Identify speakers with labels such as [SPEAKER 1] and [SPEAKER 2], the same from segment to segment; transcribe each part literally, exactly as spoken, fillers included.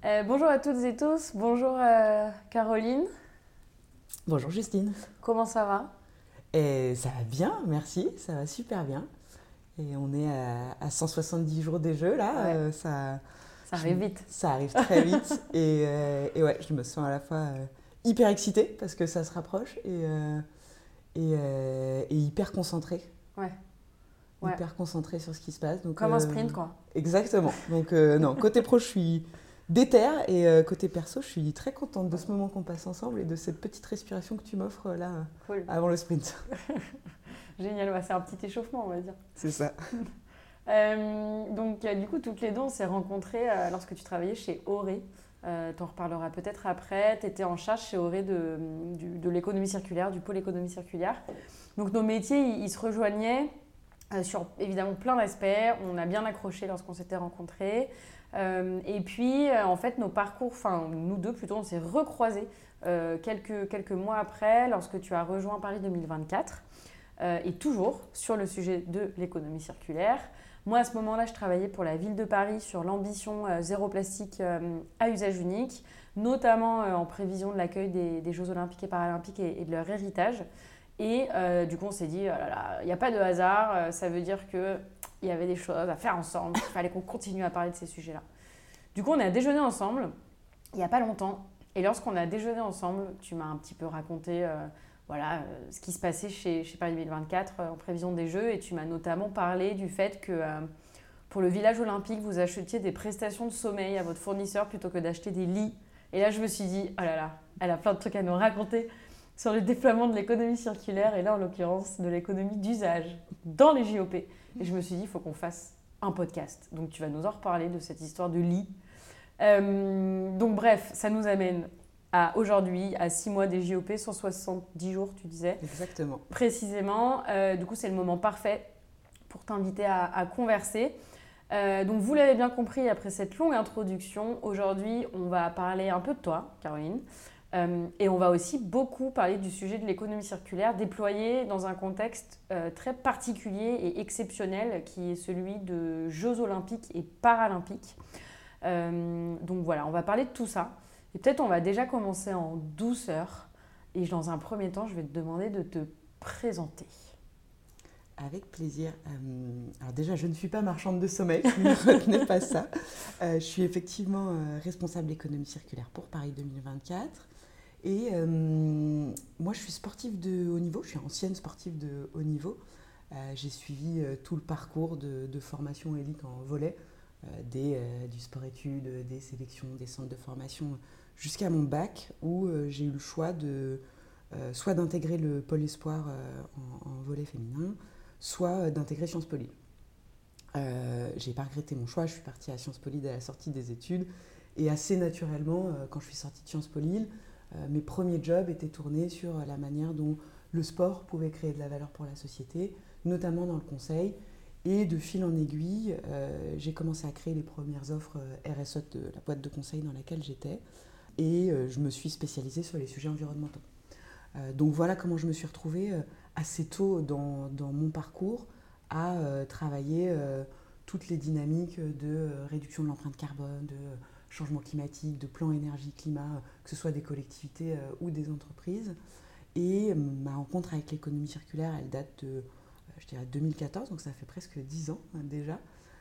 [SPEAKER 1] Euh, bonjour à toutes et tous, bonjour euh, Caroline,
[SPEAKER 2] Bonjour Justine.
[SPEAKER 1] comment ça va?
[SPEAKER 2] Et ça va bien, merci, ça va super bien. Et on est à, à cent soixante-dix jours des Jeux là,
[SPEAKER 1] Ouais,
[SPEAKER 2] euh, ça,
[SPEAKER 1] ça
[SPEAKER 2] je-
[SPEAKER 1] arrive vite.
[SPEAKER 2] ça arrive très vite. Et, euh, et ouais, je me sens à la fois euh, hyper excitée parce que ça se rapproche et, euh, et, euh, et hyper concentrée.
[SPEAKER 1] Ouais, ouais,
[SPEAKER 2] Hyper concentrée sur ce qui se passe. Donc,
[SPEAKER 1] comme un
[SPEAKER 2] euh,
[SPEAKER 1] sprint quoi.
[SPEAKER 2] exactement. Donc euh, non, côté pro, je suis déter et euh, côté perso, je suis très contente de ce moment qu'on passe ensemble et de cette petite respiration que tu m'offres là euh,
[SPEAKER 1] Cool,
[SPEAKER 2] avant le sprint.
[SPEAKER 1] génial, ouais, c'est un petit échauffement on va dire.
[SPEAKER 2] C'est ça.
[SPEAKER 1] Euh, donc euh, du coup toutes les deux on s'est rencontrées euh, lorsque tu travaillais chez Auré. Euh, T'en reparleras peut-être après. Tu étais en charge chez Auré de, du- de l'économie circulaire, du pôle économie circulaire. Donc nos métiers ils, ils se rejoignaient euh, sur évidemment plein d'aspects. On a bien accroché lorsqu'on s'était rencontrés. Euh, et puis, euh, en fait, nos parcours, enfin, nous deux plutôt, on s'est recroisés euh, quelques, quelques mois après, lorsque tu as rejoint Paris deux mille vingt-quatre, euh, et toujours sur le sujet de l'économie circulaire. Moi, à ce moment-là, je travaillais pour la ville de Paris sur l'ambition euh, zéro plastique euh, à usage unique, notamment euh, en prévision de l'accueil des, des Jeux olympiques et paralympiques et, et de leur héritage. Et euh, du coup, on s'est dit, oh là là, il n'y a pas de hasard, euh, ça veut dire qu'il y avait des choses à faire ensemble, qu'il fallait qu'on continue à parler de ces sujets-là. Du coup, on a déjeuné ensemble, il n'y a pas longtemps. Et lorsqu'on a déjeuné ensemble, tu m'as un petit peu raconté euh, voilà, euh, ce qui se passait chez, chez Paris deux mille vingt-quatre euh, en prévision des Jeux. Et tu m'as notamment parlé du fait que euh, pour le village olympique, vous achetiez des prestations de sommeil à votre fournisseur plutôt que d'acheter des lits. Et là, je me suis dit, oh là là, elle a plein de trucs à nous raconter sur le déploiement de l'économie circulaire et là, en l'occurrence, de l'économie d'usage dans les J O P. Et je me suis dit, il faut qu'on fasse un podcast. Donc, tu vas nous en reparler de cette histoire de lit. Euh, donc, bref, ça nous amène à aujourd'hui, à six mois des J O P, cent soixante-dix jours, tu disais,
[SPEAKER 2] Exactement.
[SPEAKER 1] précisément. Euh, du coup, c'est le moment parfait pour t'inviter à, à converser. Euh, donc, vous l'avez bien compris après cette longue introduction, aujourd'hui, on va parler un peu de toi, Caroline. Euh, et on va aussi beaucoup parler du sujet de l'économie circulaire déployée dans un contexte euh, très particulier et exceptionnel qui est celui de Jeux olympiques et paralympiques. Euh, donc voilà, on va parler de tout ça. Et peut-être on va déjà commencer en douceur. Et dans un premier temps, je vais te demander de te présenter.
[SPEAKER 2] Avec plaisir. Euh, alors déjà, je ne suis pas marchande de sommeil, ne retenez pas ça. Euh, je suis effectivement euh, responsable d'économie circulaire pour Paris deux mille vingt-quatre. Et euh, moi, je suis sportive de haut niveau, je suis ancienne sportive de haut niveau. Euh, j'ai suivi euh, tout le parcours de, de formation élite en volley, euh, des, euh, du sport-études, des sélections, des centres de formation, jusqu'à mon bac, où euh, j'ai eu le choix de euh, soit d'intégrer le pôle espoir euh, en, en volley féminin, soit d'intégrer Sciences Po Lille. Euh, j'ai pas regretté mon choix, je suis partie à Sciences Po Lille à la sortie des études et assez naturellement, euh, quand je suis sortie de Sciences Po Lille, euh, mes premiers jobs étaient tournés sur la manière dont le sport pouvait créer de la valeur pour la société, notamment dans le conseil. Et de fil en aiguille, euh, j'ai commencé à créer les premières offres euh, R S E de la boîte de conseil dans laquelle j'étais et euh, je me suis spécialisée sur les sujets environnementaux. Euh, donc voilà comment je me suis retrouvée euh, assez tôt dans, dans mon parcours à euh, travailler euh, toutes les dynamiques de euh, réduction de l'empreinte carbone, de euh, changement climatique, de plan énergie-climat, euh, que ce soit des collectivités euh, ou des entreprises. Et euh, ma rencontre avec l'économie circulaire, elle date de, euh, je dirais, deux mille quatorze, donc ça fait presque dix ans hein, déjà.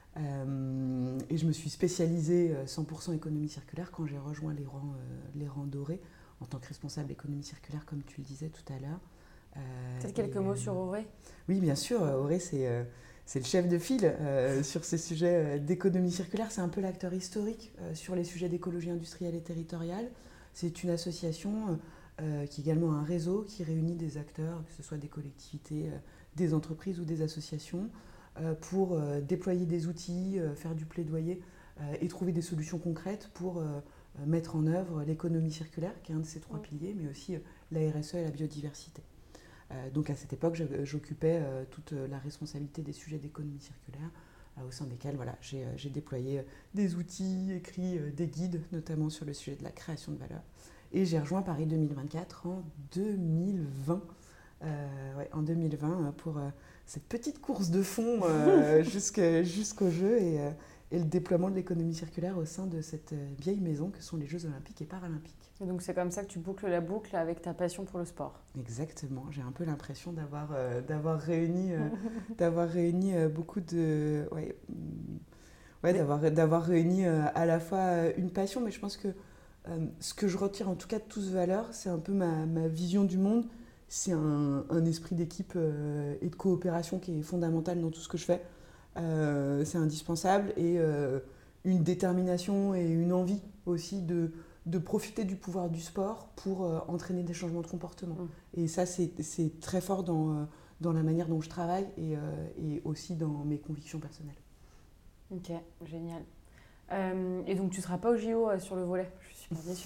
[SPEAKER 2] Euh, et je me suis spécialisée euh, cent pour cent économie circulaire quand j'ai rejoint les rangs, euh, les rangs dorés en tant que responsable économie circulaire, comme tu le disais tout à l'heure. Euh,
[SPEAKER 1] Peut-être
[SPEAKER 2] et,
[SPEAKER 1] quelques mots
[SPEAKER 2] euh,
[SPEAKER 1] sur Auré.
[SPEAKER 2] oui, bien sûr, Auré, c'est, euh, c'est le chef de file euh, sur ces sujets euh, d'économie circulaire. C'est un peu l'acteur historique euh, sur les sujets d'écologie industrielle et territoriale. C'est une association euh, qui est également un réseau qui réunit des acteurs, que ce soit des collectivités, euh, des entreprises ou des associations, euh, pour euh, déployer des outils, euh, faire du plaidoyer euh, et trouver des solutions concrètes pour euh, mettre en œuvre l'économie circulaire, qui est un de ces trois piliers, mais aussi euh, la R S E et la biodiversité. Euh, donc à cette époque, j'occupais euh, toute la responsabilité des sujets d'économie circulaire, euh, au sein desquels voilà, j'ai, j'ai déployé des outils, écrit euh, des guides, notamment sur le sujet de la création de valeur. Et j'ai rejoint Paris deux mille vingt-quatre en deux mille vingt, euh, ouais, en deux mille vingt pour euh, cette petite course de fond euh, jusqu'au, jusqu'au jeu. Et, euh, et le déploiement de l'économie circulaire au sein de cette vieille maison que sont les Jeux Olympiques et Paralympiques.
[SPEAKER 1] Et donc c'est comme ça que tu boucles la boucle avec ta passion pour le sport.
[SPEAKER 2] Exactement, j'ai un peu l'impression d'avoir, euh, d'avoir réuni, euh, d'avoir réuni euh, beaucoup de... Ouais, ouais, d'avoir, d'avoir réuni euh, à la fois euh, une passion, mais je pense que euh, ce que je retire en tout cas de toutes valeurs, c'est un peu ma, ma vision du monde. C'est un, un esprit d'équipe euh, et de coopération qui est fondamental dans tout ce que je fais. Euh, c'est indispensable et euh, une détermination et une envie aussi de, de profiter du pouvoir du sport pour euh, entraîner des changements de comportement. Mmh. Et ça, c'est, c'est très fort dans, euh, dans la manière dont je travaille et, euh, et aussi dans mes convictions personnelles.
[SPEAKER 1] Ok, génial. Euh, et donc tu ne seras pas au J O euh, sur le volley? Je suis pas déçue.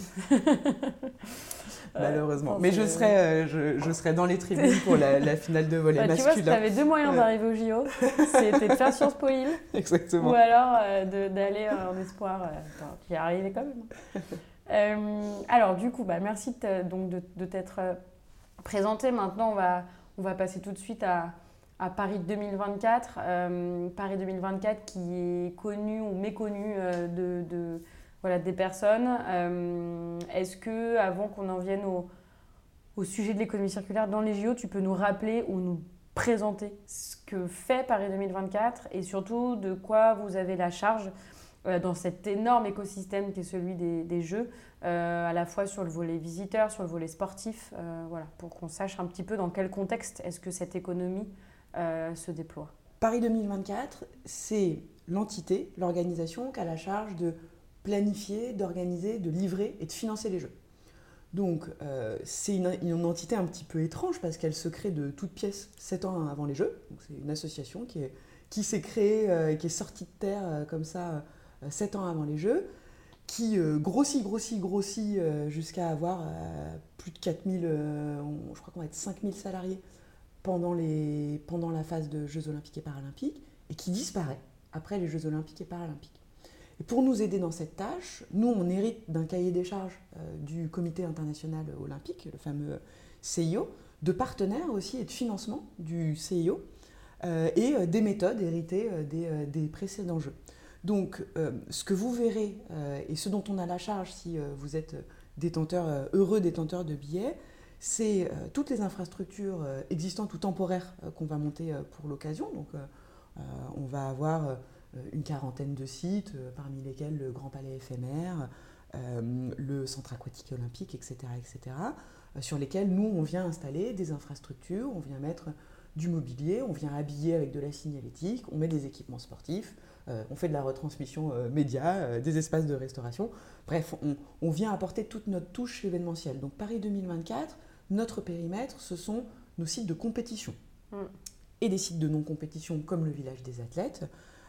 [SPEAKER 2] Malheureusement. Euh, Mais je serai, euh, je, je serai dans les tribunes pour la, la finale de volley bah, masculin.
[SPEAKER 1] Tu vois, tu avais deux moyens ouais. d'arriver au J O. C'était de faire Sciences Po Lille.
[SPEAKER 2] Exactement.
[SPEAKER 1] Ou alors euh, de, d'aller euh, en espoir. Euh, attends, tu y es arrivé quand même. euh, alors du coup, bah, merci de, te, donc de, de t'être euh, présenté. Maintenant, on va, on va passer tout de suite à... à Paris deux mille vingt-quatre, euh, Paris deux mille vingt-quatre qui est connu ou méconnu euh, de, de, voilà, des personnes. Euh, est-ce que, avant qu'on en vienne au, au sujet de l'économie circulaire dans les J O, tu peux nous rappeler ou nous présenter ce que fait Paris deux mille vingt-quatre et surtout de quoi vous avez la charge euh, dans cet énorme écosystème qui est celui des, des Jeux, euh, à la fois sur le volet visiteur, sur le volet sportif, euh, voilà, pour qu'on sache un petit peu dans quel contexte est-ce que cette économie Euh, se déploie.
[SPEAKER 2] Paris deux mille vingt-quatre, c'est l'entité, l'organisation qui a la charge de planifier, d'organiser, de livrer et de financer les Jeux. Donc euh, c'est une, une entité un petit peu étrange parce qu'elle se crée de toutes pièces sept ans avant les Jeux. Donc, c'est une association qui, est, qui s'est créée, euh, qui est sortie de terre euh, comme ça euh, sept ans avant les Jeux, qui euh, grossit, grossit, grossit euh, jusqu'à avoir euh, plus de quatre mille, euh, on, je crois qu'on va être cinq mille salariés Pendant, les, pendant la phase de Jeux Olympiques et Paralympiques, et qui disparaît après les Jeux Olympiques et Paralympiques. Et pour nous aider dans cette tâche, nous, on hérite d'un cahier des charges euh, du Comité international olympique, le fameux C I O, de partenaires aussi et de financement du C I O, euh, et euh, des méthodes héritées euh, des, euh, des précédents Jeux. Donc, euh, ce que vous verrez, euh, et ce dont on a la charge si euh, vous êtes détenteur, euh, heureux détenteur de billets, c'est euh, toutes les infrastructures euh, existantes ou temporaires euh, qu'on va monter euh, pour l'occasion. Donc, euh, euh, on va avoir euh, une quarantaine de sites, euh, parmi lesquels le Grand Palais éphémère, euh, le Centre aquatique olympique, et cetera, et cetera, euh, sur lesquels nous, on vient installer des infrastructures, on vient mettre du mobilier, on vient habiller avec de la signalétique, on met des équipements sportifs, euh, on fait de la retransmission euh, média, euh, des espaces de restauration. Bref, on, on vient apporter toute notre touche événementielle. Donc, Paris deux mille vingt-quatre, notre périmètre, ce sont nos sites de compétition mmh. et des sites de non-compétition comme le village des athlètes.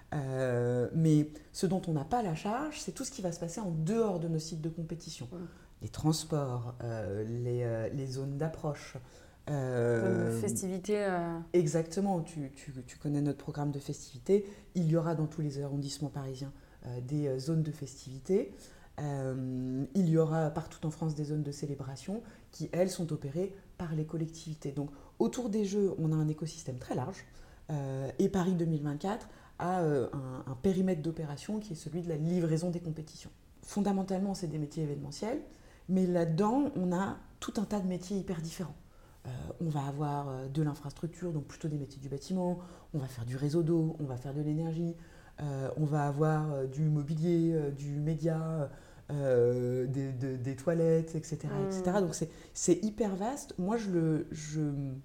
[SPEAKER 2] Euh, mais ce dont on n'a pas la charge, c'est tout ce qui va se passer en dehors de nos sites de compétition. Mmh. Les transports, euh, les, euh, les zones d'approche.
[SPEAKER 1] Euh, de festivités. Euh...
[SPEAKER 2] Exactement, tu, tu, tu connais notre programme de festivités. Il y aura dans tous les arrondissements parisiens euh, des euh, zones de festivités. Euh, il y aura partout en France des zones de célébration qui, elles, sont opérées par les collectivités. Donc, autour des Jeux, on a un écosystème très large euh, et Paris deux mille vingt-quatre a euh, un, un périmètre d'opération qui est celui de la livraison des compétitions. Fondamentalement, c'est des métiers événementiels, mais là-dedans, on a tout un tas de métiers hyper différents. Euh, on va avoir euh, de l'infrastructure, donc plutôt des métiers du bâtiment, on va faire du réseau d'eau, on va faire de l'énergie, euh, on va avoir euh, du mobilier, euh, du média, euh, des, de, des toilettes, et cetera, mmh. et cetera. Donc c'est, c'est hyper vaste. Moi, je, le, je,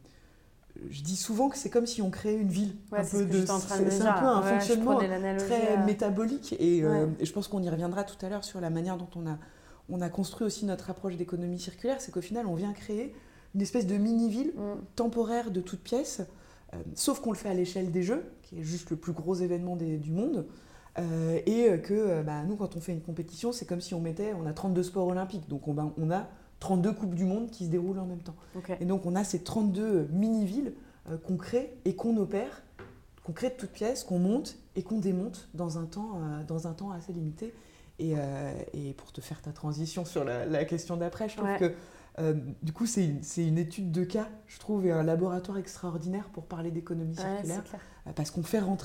[SPEAKER 2] je dis souvent que c'est comme si on créait une ville.
[SPEAKER 1] Ouais,
[SPEAKER 2] un
[SPEAKER 1] c'est
[SPEAKER 2] peu
[SPEAKER 1] ce que
[SPEAKER 2] de,
[SPEAKER 1] j'étais en train de
[SPEAKER 2] c'est,
[SPEAKER 1] dire.
[SPEAKER 2] c'est un peu un
[SPEAKER 1] ouais,
[SPEAKER 2] fonctionnement très
[SPEAKER 1] à...
[SPEAKER 2] métabolique. Et, euh,
[SPEAKER 1] ouais.
[SPEAKER 2] et je pense qu'on y reviendra tout à l'heure sur la manière dont on a, on a construit aussi notre approche d'économie circulaire. C'est qu'au final, on vient créer une espèce de mini-ville mmh. temporaire de toutes pièces, euh, sauf qu'on le fait à l'échelle des Jeux, qui est juste le plus gros événement des, du monde, euh, et que euh, bah, nous, quand on fait une compétition, c'est comme si on mettait, on a trente-deux sports olympiques, donc on, bah, on a trente-deux Coupes du Monde qui se déroulent en même temps.
[SPEAKER 1] Okay.
[SPEAKER 2] Et donc on a ces trente-deux mini-villes euh, qu'on crée et qu'on opère, qu'on crée de toutes pièces, qu'on monte et qu'on démonte dans un temps, euh, dans un temps assez limité. Et, euh, et pour te faire ta transition sur la, la question d'après, je trouve
[SPEAKER 1] ouais.
[SPEAKER 2] que Euh, du coup, c'est une, c'est une étude de cas, je trouve, et un laboratoire extraordinaire pour parler d'économie circulaire,
[SPEAKER 1] ouais,
[SPEAKER 2] euh, parce qu'on fait rentrer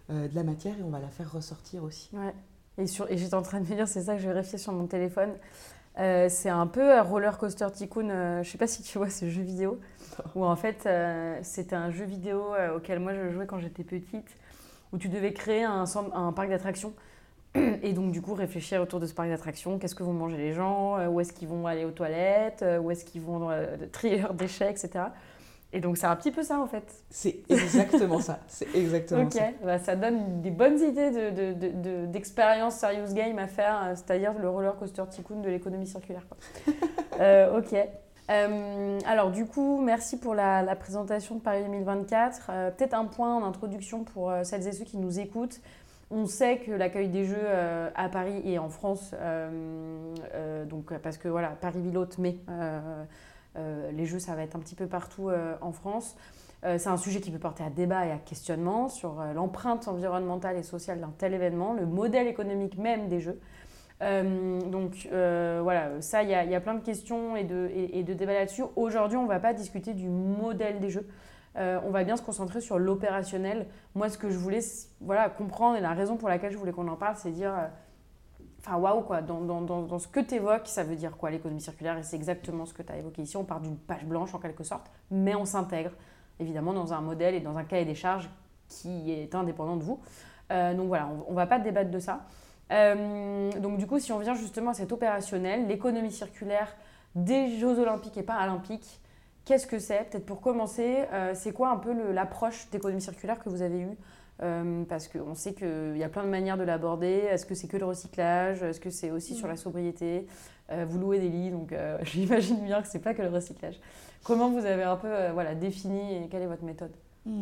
[SPEAKER 2] euh, de la matière et on va la faire ressortir aussi.
[SPEAKER 1] Ouais. Et, sur, et j'étais en train de me dire, c'est ça que je vérifiais sur mon téléphone. Euh, c'est un peu euh, Roller Coaster Tycoon, euh, je sais pas si tu vois ce jeu vidéo, où en fait euh, c'était un jeu vidéo euh, auquel moi je jouais quand j'étais petite, où tu devais créer un, un parc d'attractions et donc du coup réfléchir autour de ce parc d'attractions, qu'est-ce que vont manger les gens, euh, où est-ce qu'ils vont aller aux toilettes, euh, où est-ce qu'ils vont euh, trier leurs déchets, et cetera. Et donc c'est un petit peu ça en fait.
[SPEAKER 2] C'est exactement ça, c'est exactement
[SPEAKER 1] Ok,
[SPEAKER 2] ça.
[SPEAKER 1] bah, ça donne des bonnes idées de, de, de, de, d'expérience serious game à faire, euh, c'est-à-dire le roller coaster tycoon de l'économie circulaire, quoi. euh, ok. Euh, alors du coup, merci pour la, la présentation de Paris deux mille vingt-quatre. Euh, peut-être un point en introduction pour euh, celles et ceux qui nous écoutent. On sait que l'accueil des Jeux euh, à Paris et en France, euh, euh, donc, parce que voilà, Paris Ville Haute, mais euh, euh, les Jeux, ça va être un petit peu partout euh, en France. Euh, c'est un sujet qui peut porter à débat et à questionnement sur euh, l'empreinte environnementale et sociale d'un tel événement, le modèle économique même des Jeux. Euh, donc euh, voilà, ça, il y, y a plein de questions et de, et, et de débats là-dessus. Aujourd'hui, on ne va pas discuter du modèle des Jeux. Euh, on va bien se concentrer sur l'opérationnel. Moi, ce que je voulais voilà, comprendre et la raison pour laquelle je voulais qu'on en parle, c'est dire, enfin euh, waouh quoi, dans, dans, dans, dans ce que tu évoques, ça veut dire quoi l'économie circulaire? Et c'est exactement ce que tu as évoqué ici. On part d'une page blanche en quelque sorte, mais on s'intègre évidemment dans un modèle et dans un cahier des charges qui est indépendant de vous. Euh, donc voilà, on ne va pas débattre de ça. Euh, donc du coup, si on vient justement à cet opérationnel, l'économie circulaire des Jeux Olympiques et Paralympiques, qu'est-ce que c'est? Peut-être pour commencer, euh, c'est quoi un peu le, l'approche d'économie circulaire que vous avez eue? euh, Parce qu'on sait qu'il y a plein de manières de l'aborder. Est-ce que c'est que le recyclage? Est-ce que c'est aussi mmh. sur la sobriété? euh, Vous louez des lits, donc euh, j'imagine bien que ce n'est pas que le recyclage. Comment vous avez un peu euh, voilà, défini et quelle est votre méthode?
[SPEAKER 2] mmh.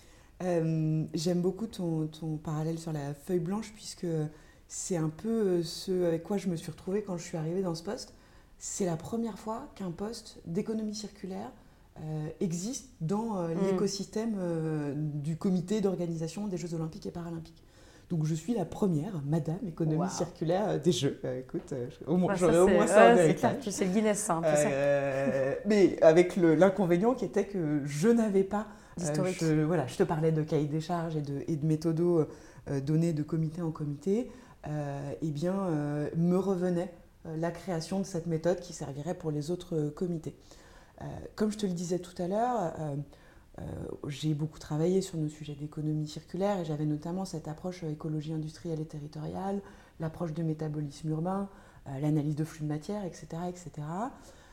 [SPEAKER 2] euh, J'aime beaucoup ton, ton parallèle sur la feuille blanche, puisque c'est un peu ce avec quoi je me suis retrouvée quand je suis arrivée dans ce poste. C'est la première fois qu'un poste d'économie circulaire euh, existe dans euh, mmh. l'écosystème euh, du comité d'organisation des Jeux Olympiques et Paralympiques. Donc je suis la première madame économie wow. circulaire des Jeux. Euh, écoute, euh, au moins, bah, j'aurais au moins ça en héritage.
[SPEAKER 1] C'est le Guinness, ça.
[SPEAKER 2] Euh, mais avec le, l'inconvénient qui était que je n'avais pas d'historique. Euh, je, voilà, je te parlais de cahier des charges et de, et de méthodos euh, donnés de comité en comité. Euh, eh bien, euh, me revenait euh, la création de cette méthode qui servirait pour les autres euh, comités. Euh, comme je te le disais tout à l'heure, euh, Euh, j'ai beaucoup travaillé sur nos sujets d'économie circulaire et j'avais notamment cette approche euh, écologie industrielle et territoriale, l'approche de métabolisme urbain, euh, l'analyse de flux de matière, et cetera, et cetera,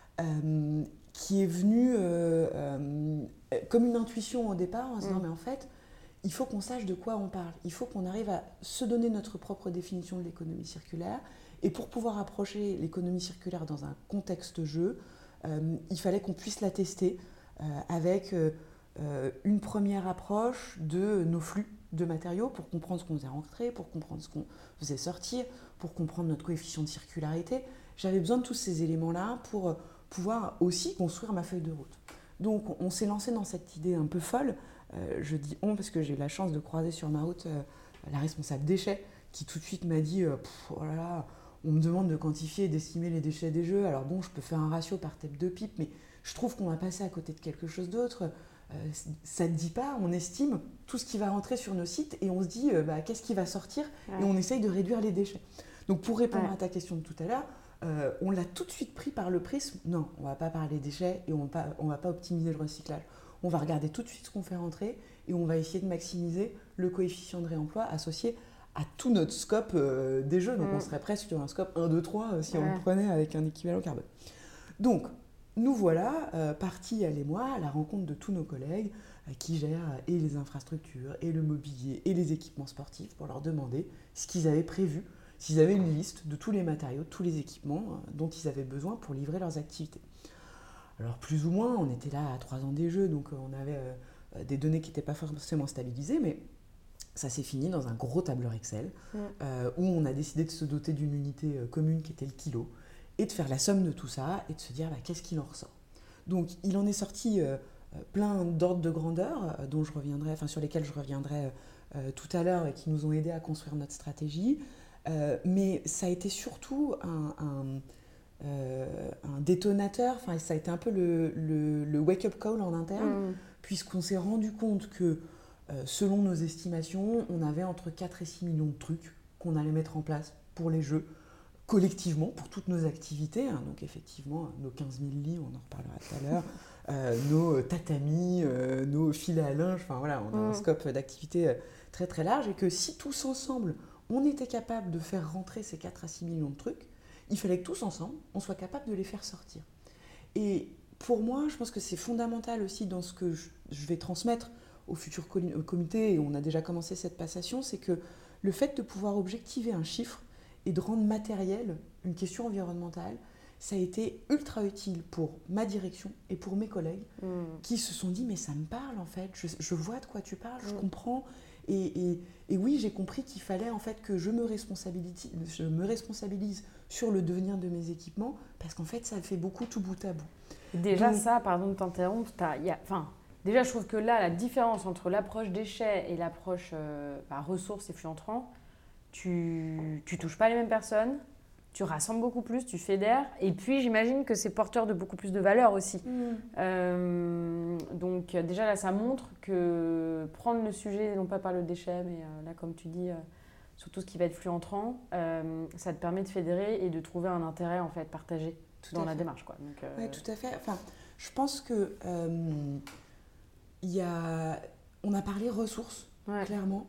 [SPEAKER 2] euh, qui est venue euh, euh, comme une intuition au départ en se disant mmh. mais en fait, il faut qu'on sache de quoi on parle, il faut qu'on arrive à se donner notre propre définition de l'économie circulaire et pour pouvoir approcher l'économie circulaire dans un contexte jeu, euh, il fallait qu'on puisse la tester euh, avec... Euh, Euh, une première approche de nos flux de matériaux pour comprendre ce qu'on faisait rentrer, pour comprendre ce qu'on faisait sortir, pour comprendre notre coefficient de circularité. J'avais besoin de tous ces éléments-là pour pouvoir aussi construire ma feuille de route. Donc on s'est lancé dans cette idée un peu folle. Euh, je dis on parce que j'ai eu la chance de croiser sur ma route euh, la responsable déchets qui tout de suite m'a dit euh, « oh là là, on me demande de quantifier et d'estimer les déchets des Jeux. Alors bon, je peux faire un ratio par tête de pipe, mais je trouve qu'on va passer à côté de quelque chose d'autre. » Euh, ça ne dit pas, on estime tout ce qui va rentrer sur nos sites et on se dit euh, bah, qu'est-ce qui va sortir ouais. et on essaye de réduire les déchets. Donc pour répondre ouais. à ta question de tout à l'heure, euh, on l'a tout de suite pris par le prisme, non, on ne va pas parler déchets et on ne va pas optimiser le recyclage. On va regarder tout de suite ce qu'on fait rentrer et on va essayer de maximiser le coefficient de réemploi associé à tout notre scope euh, des Jeux. Donc mmh. on serait presque sur un scope un, deux, trois euh, si ouais. on le prenait avec un équivalent carbone. Donc, nous voilà euh, partis, elle et moi, à la rencontre de tous nos collègues euh, qui gèrent euh, et les infrastructures, et le mobilier, et les équipements sportifs pour leur demander ce qu'ils avaient prévu, s'ils avaient une liste de tous les matériaux, de tous les équipements euh, dont ils avaient besoin pour livrer leurs activités. Alors plus ou moins, on était là à trois ans des Jeux, donc euh, on avait euh, des données qui n'étaient pas forcément stabilisées, mais ça s'est fini dans un gros tableur Excel mmh. euh, où on a décidé de se doter d'une unité euh, commune qui était le kilo, et de faire la somme de tout ça et de se dire bah, qu'est-ce qu'il en ressort. Donc il en est sorti euh, plein d'ordres de grandeur euh, dont je reviendrai, enfin, sur lesquels je reviendrai euh, tout à l'heure et qui nous ont aidés à construire notre stratégie. Euh, mais ça a été surtout un, un, euh, un détonateur, enfin, ça a été un peu le, le, le wake-up call en interne, mmh. puisqu'on s'est rendu compte que euh, selon nos estimations, on avait entre quatre et six millions de trucs qu'on allait mettre en place pour les jeux, collectivement, pour toutes nos activités. Hein. Donc effectivement, nos quinze mille lits, on en reparlera tout à l'heure, euh, nos tatamis, euh, nos filets à linge, enfin voilà, on a mmh. un scope d'activité très très large, et que si tous ensemble, on était capable de faire rentrer ces quatre à six millions de trucs, il fallait que tous ensemble, on soit capable de les faire sortir. Et pour moi, je pense que c'est fondamental aussi dans ce que je, je vais transmettre au futur comité, et on a déjà commencé cette passation, c'est que le fait de pouvoir objectiver un chiffre et de rendre matériel une question environnementale, ça a été ultra utile pour ma direction et pour mes collègues mmh. qui se sont dit « mais ça me parle en fait, je, je vois de quoi tu parles, mmh. je comprends ». Et, et, et oui, j'ai compris qu'il fallait en fait que je me responsabilise, je me responsabilise sur le devenir de mes équipements, parce qu'en fait, ça fait beaucoup tout bout à bout.
[SPEAKER 1] Déjà
[SPEAKER 2] Donc,
[SPEAKER 1] ça, pardon de t'interrompre, y a, enfin, déjà je trouve que là, la différence entre l'approche déchets et l'approche euh, bah, ressources et flux entrants, tu ne touches pas les mêmes personnes, tu rassembles beaucoup plus, tu fédères, et puis j'imagine que c'est porteur de beaucoup plus de valeur aussi. Mmh. Euh, donc déjà là, ça montre que prendre le sujet, non pas par le déchet, mais euh, là comme tu dis, euh, sur tout ce qui va être flux entrant, euh, ça te permet de fédérer et de trouver un intérêt en fait partagé tout dans la démarche, quoi. Donc, euh...
[SPEAKER 2] Oui, tout à fait. Enfin, je pense que euh, y a, on a parlé ressources, ouais. clairement.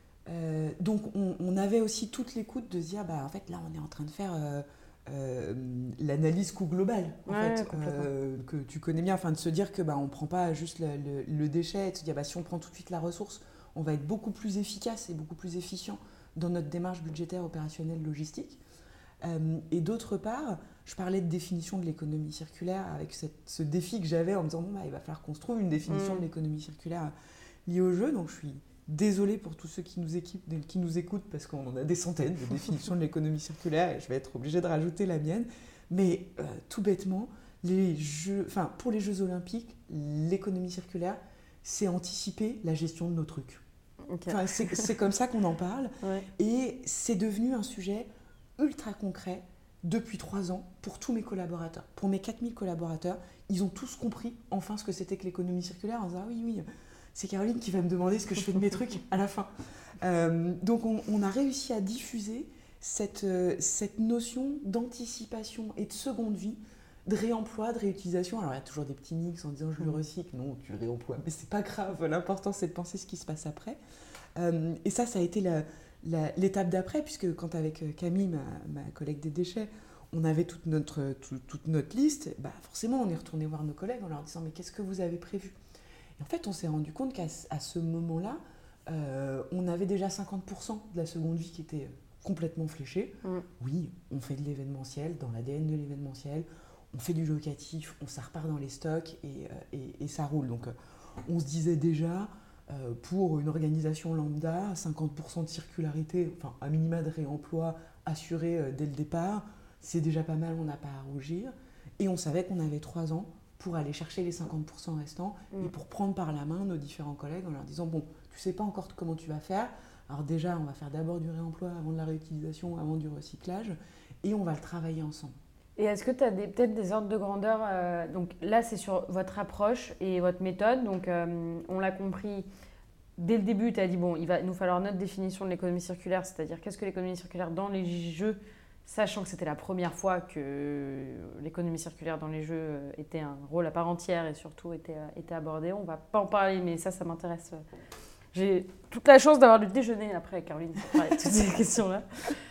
[SPEAKER 2] Euh, donc on, on avait aussi toute l'écoute de se dire bah en fait là on est en train de faire euh, euh, l'analyse coût global en
[SPEAKER 1] ouais,
[SPEAKER 2] fait euh, que tu connais bien, enfin de se dire que bah on prend pas juste le, le, le déchet et de se dire bah si on prend tout de suite la ressource, on va être beaucoup plus efficace et beaucoup plus efficient dans notre démarche budgétaire, opérationnelle, logistique. Euh, et d'autre part, je parlais de définition de l'économie circulaire avec cette, ce défi que j'avais en me disant bon bah il va falloir qu'on se trouve une définition mmh. de l'économie circulaire liée au jeu. Donc je suis désolée pour tous ceux qui nous, équipent, qui nous écoutent, parce qu'on en a des centaines de définitions de l'économie circulaire et je vais être obligée de rajouter la mienne. Mais euh, tout bêtement, les jeux, enfin, pour les Jeux Olympiques, l'économie circulaire, c'est anticiper la gestion de nos trucs. Okay. Enfin, c'est, c'est comme ça qu'on en parle. Ouais. Et c'est devenu un sujet ultra concret depuis trois ans pour tous mes collaborateurs. Pour mes quatre mille collaborateurs, ils ont tous compris enfin ce que c'était que l'économie circulaire en disant ah oui, oui, c'est Caroline qui va me demander ce que je fais de mes trucs à la fin. Euh, donc on, on a réussi à diffuser cette, euh, cette notion d'anticipation et de seconde vie, de réemploi, de réutilisation. Alors il y a toujours des petits mix en disant je le recycle, non, tu le réemploies, mais c'est pas grave, l'important c'est de penser ce qui se passe après. Euh, et ça, ça a été la, la, l'étape d'après, puisque quand avec Camille, ma, ma collègue des déchets, on avait toute notre, tout, toute notre liste, bah forcément on est retourné voir nos collègues en leur disant mais qu'est-ce que vous avez prévu ? Et en fait, on s'est rendu compte qu'à à ce moment-là, euh, on avait déjà cinquante pour cent de la seconde vie qui était complètement fléchée. Mmh. Oui, on fait de l'événementiel, dans l'A D N de l'événementiel, on fait du locatif, on, ça repart dans les stocks et, et, et ça roule. Donc, on se disait déjà, euh, pour une organisation lambda, cinquante pour cent de circularité, enfin, un minima de réemploi assuré euh, dès le départ, c'est déjà pas mal, on n'a pas à rougir. Et on savait qu'on avait trois ans pour aller chercher les cinquante pour cent restants mmh. et pour prendre par la main nos différents collègues en leur disant « Bon, tu sais pas encore comment tu vas faire, alors déjà, on va faire d'abord du réemploi avant de la réutilisation, avant du recyclage, et on va le travailler ensemble. »
[SPEAKER 1] Et est-ce que tu as des, peut-être des ordres de grandeur euh, donc là, c'est sur votre approche et votre méthode. Donc, euh, on l'a compris, dès le début, tu as dit « Bon, il va nous falloir notre définition de l'économie circulaire, c'est-à-dire qu'est-ce que l'économie circulaire dans les jeux ?» Sachant que c'était la première fois que l'économie circulaire dans les jeux était un rôle à part entière et surtout était, était abordée. On ne va pas en parler, mais ça, ça m'intéresse. J'ai toute la chance d'avoir le déjeuner après, Caroline, pour parler de toutes ces questions-là.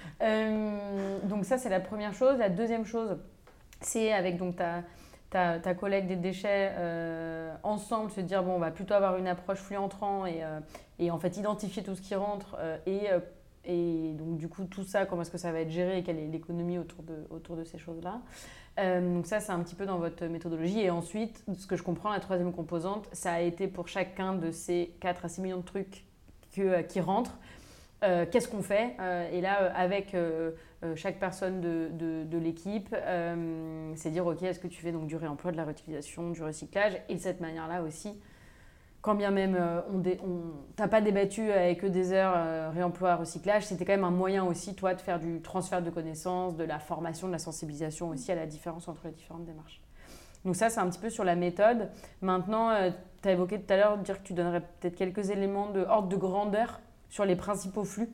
[SPEAKER 1] Euh, donc ça, c'est la première chose. La deuxième chose, c'est avec donc, ta, ta, ta collègue des déchets, euh, ensemble, se dire, bon, on va plutôt avoir une approche flux entrant et, euh, et en fait identifier tout ce qui rentre euh, et euh, Et donc, du coup, tout ça, comment est-ce que ça va être géré et quelle est l'économie autour de, autour de ces choses-là. Euh, donc ça, c'est un petit peu dans votre méthodologie. Et ensuite, ce que je comprends, la troisième composante, ça a été pour chacun de ces quatre à six millions de trucs que, qui rentrent. Euh, qu'est-ce qu'on fait euh, Et là, avec euh, chaque personne de, de, de l'équipe, euh, c'est dire, OK, est-ce que tu fais donc du réemploi, de la réutilisation, du recyclage ? Et de cette manière-là aussi, quand bien même euh, on dé, on, t'as pas débattu avec eux des heures euh, réemploi, recyclage, c'était quand même un moyen aussi, toi, de faire du transfert de connaissances, de la formation, de la sensibilisation aussi à la différence entre les différentes démarches. Donc ça, c'est un petit peu sur la méthode. Maintenant, euh, tu as évoqué tout à l'heure de dire que tu donnerais peut-être quelques éléments de ordre de grandeur sur les principaux flux.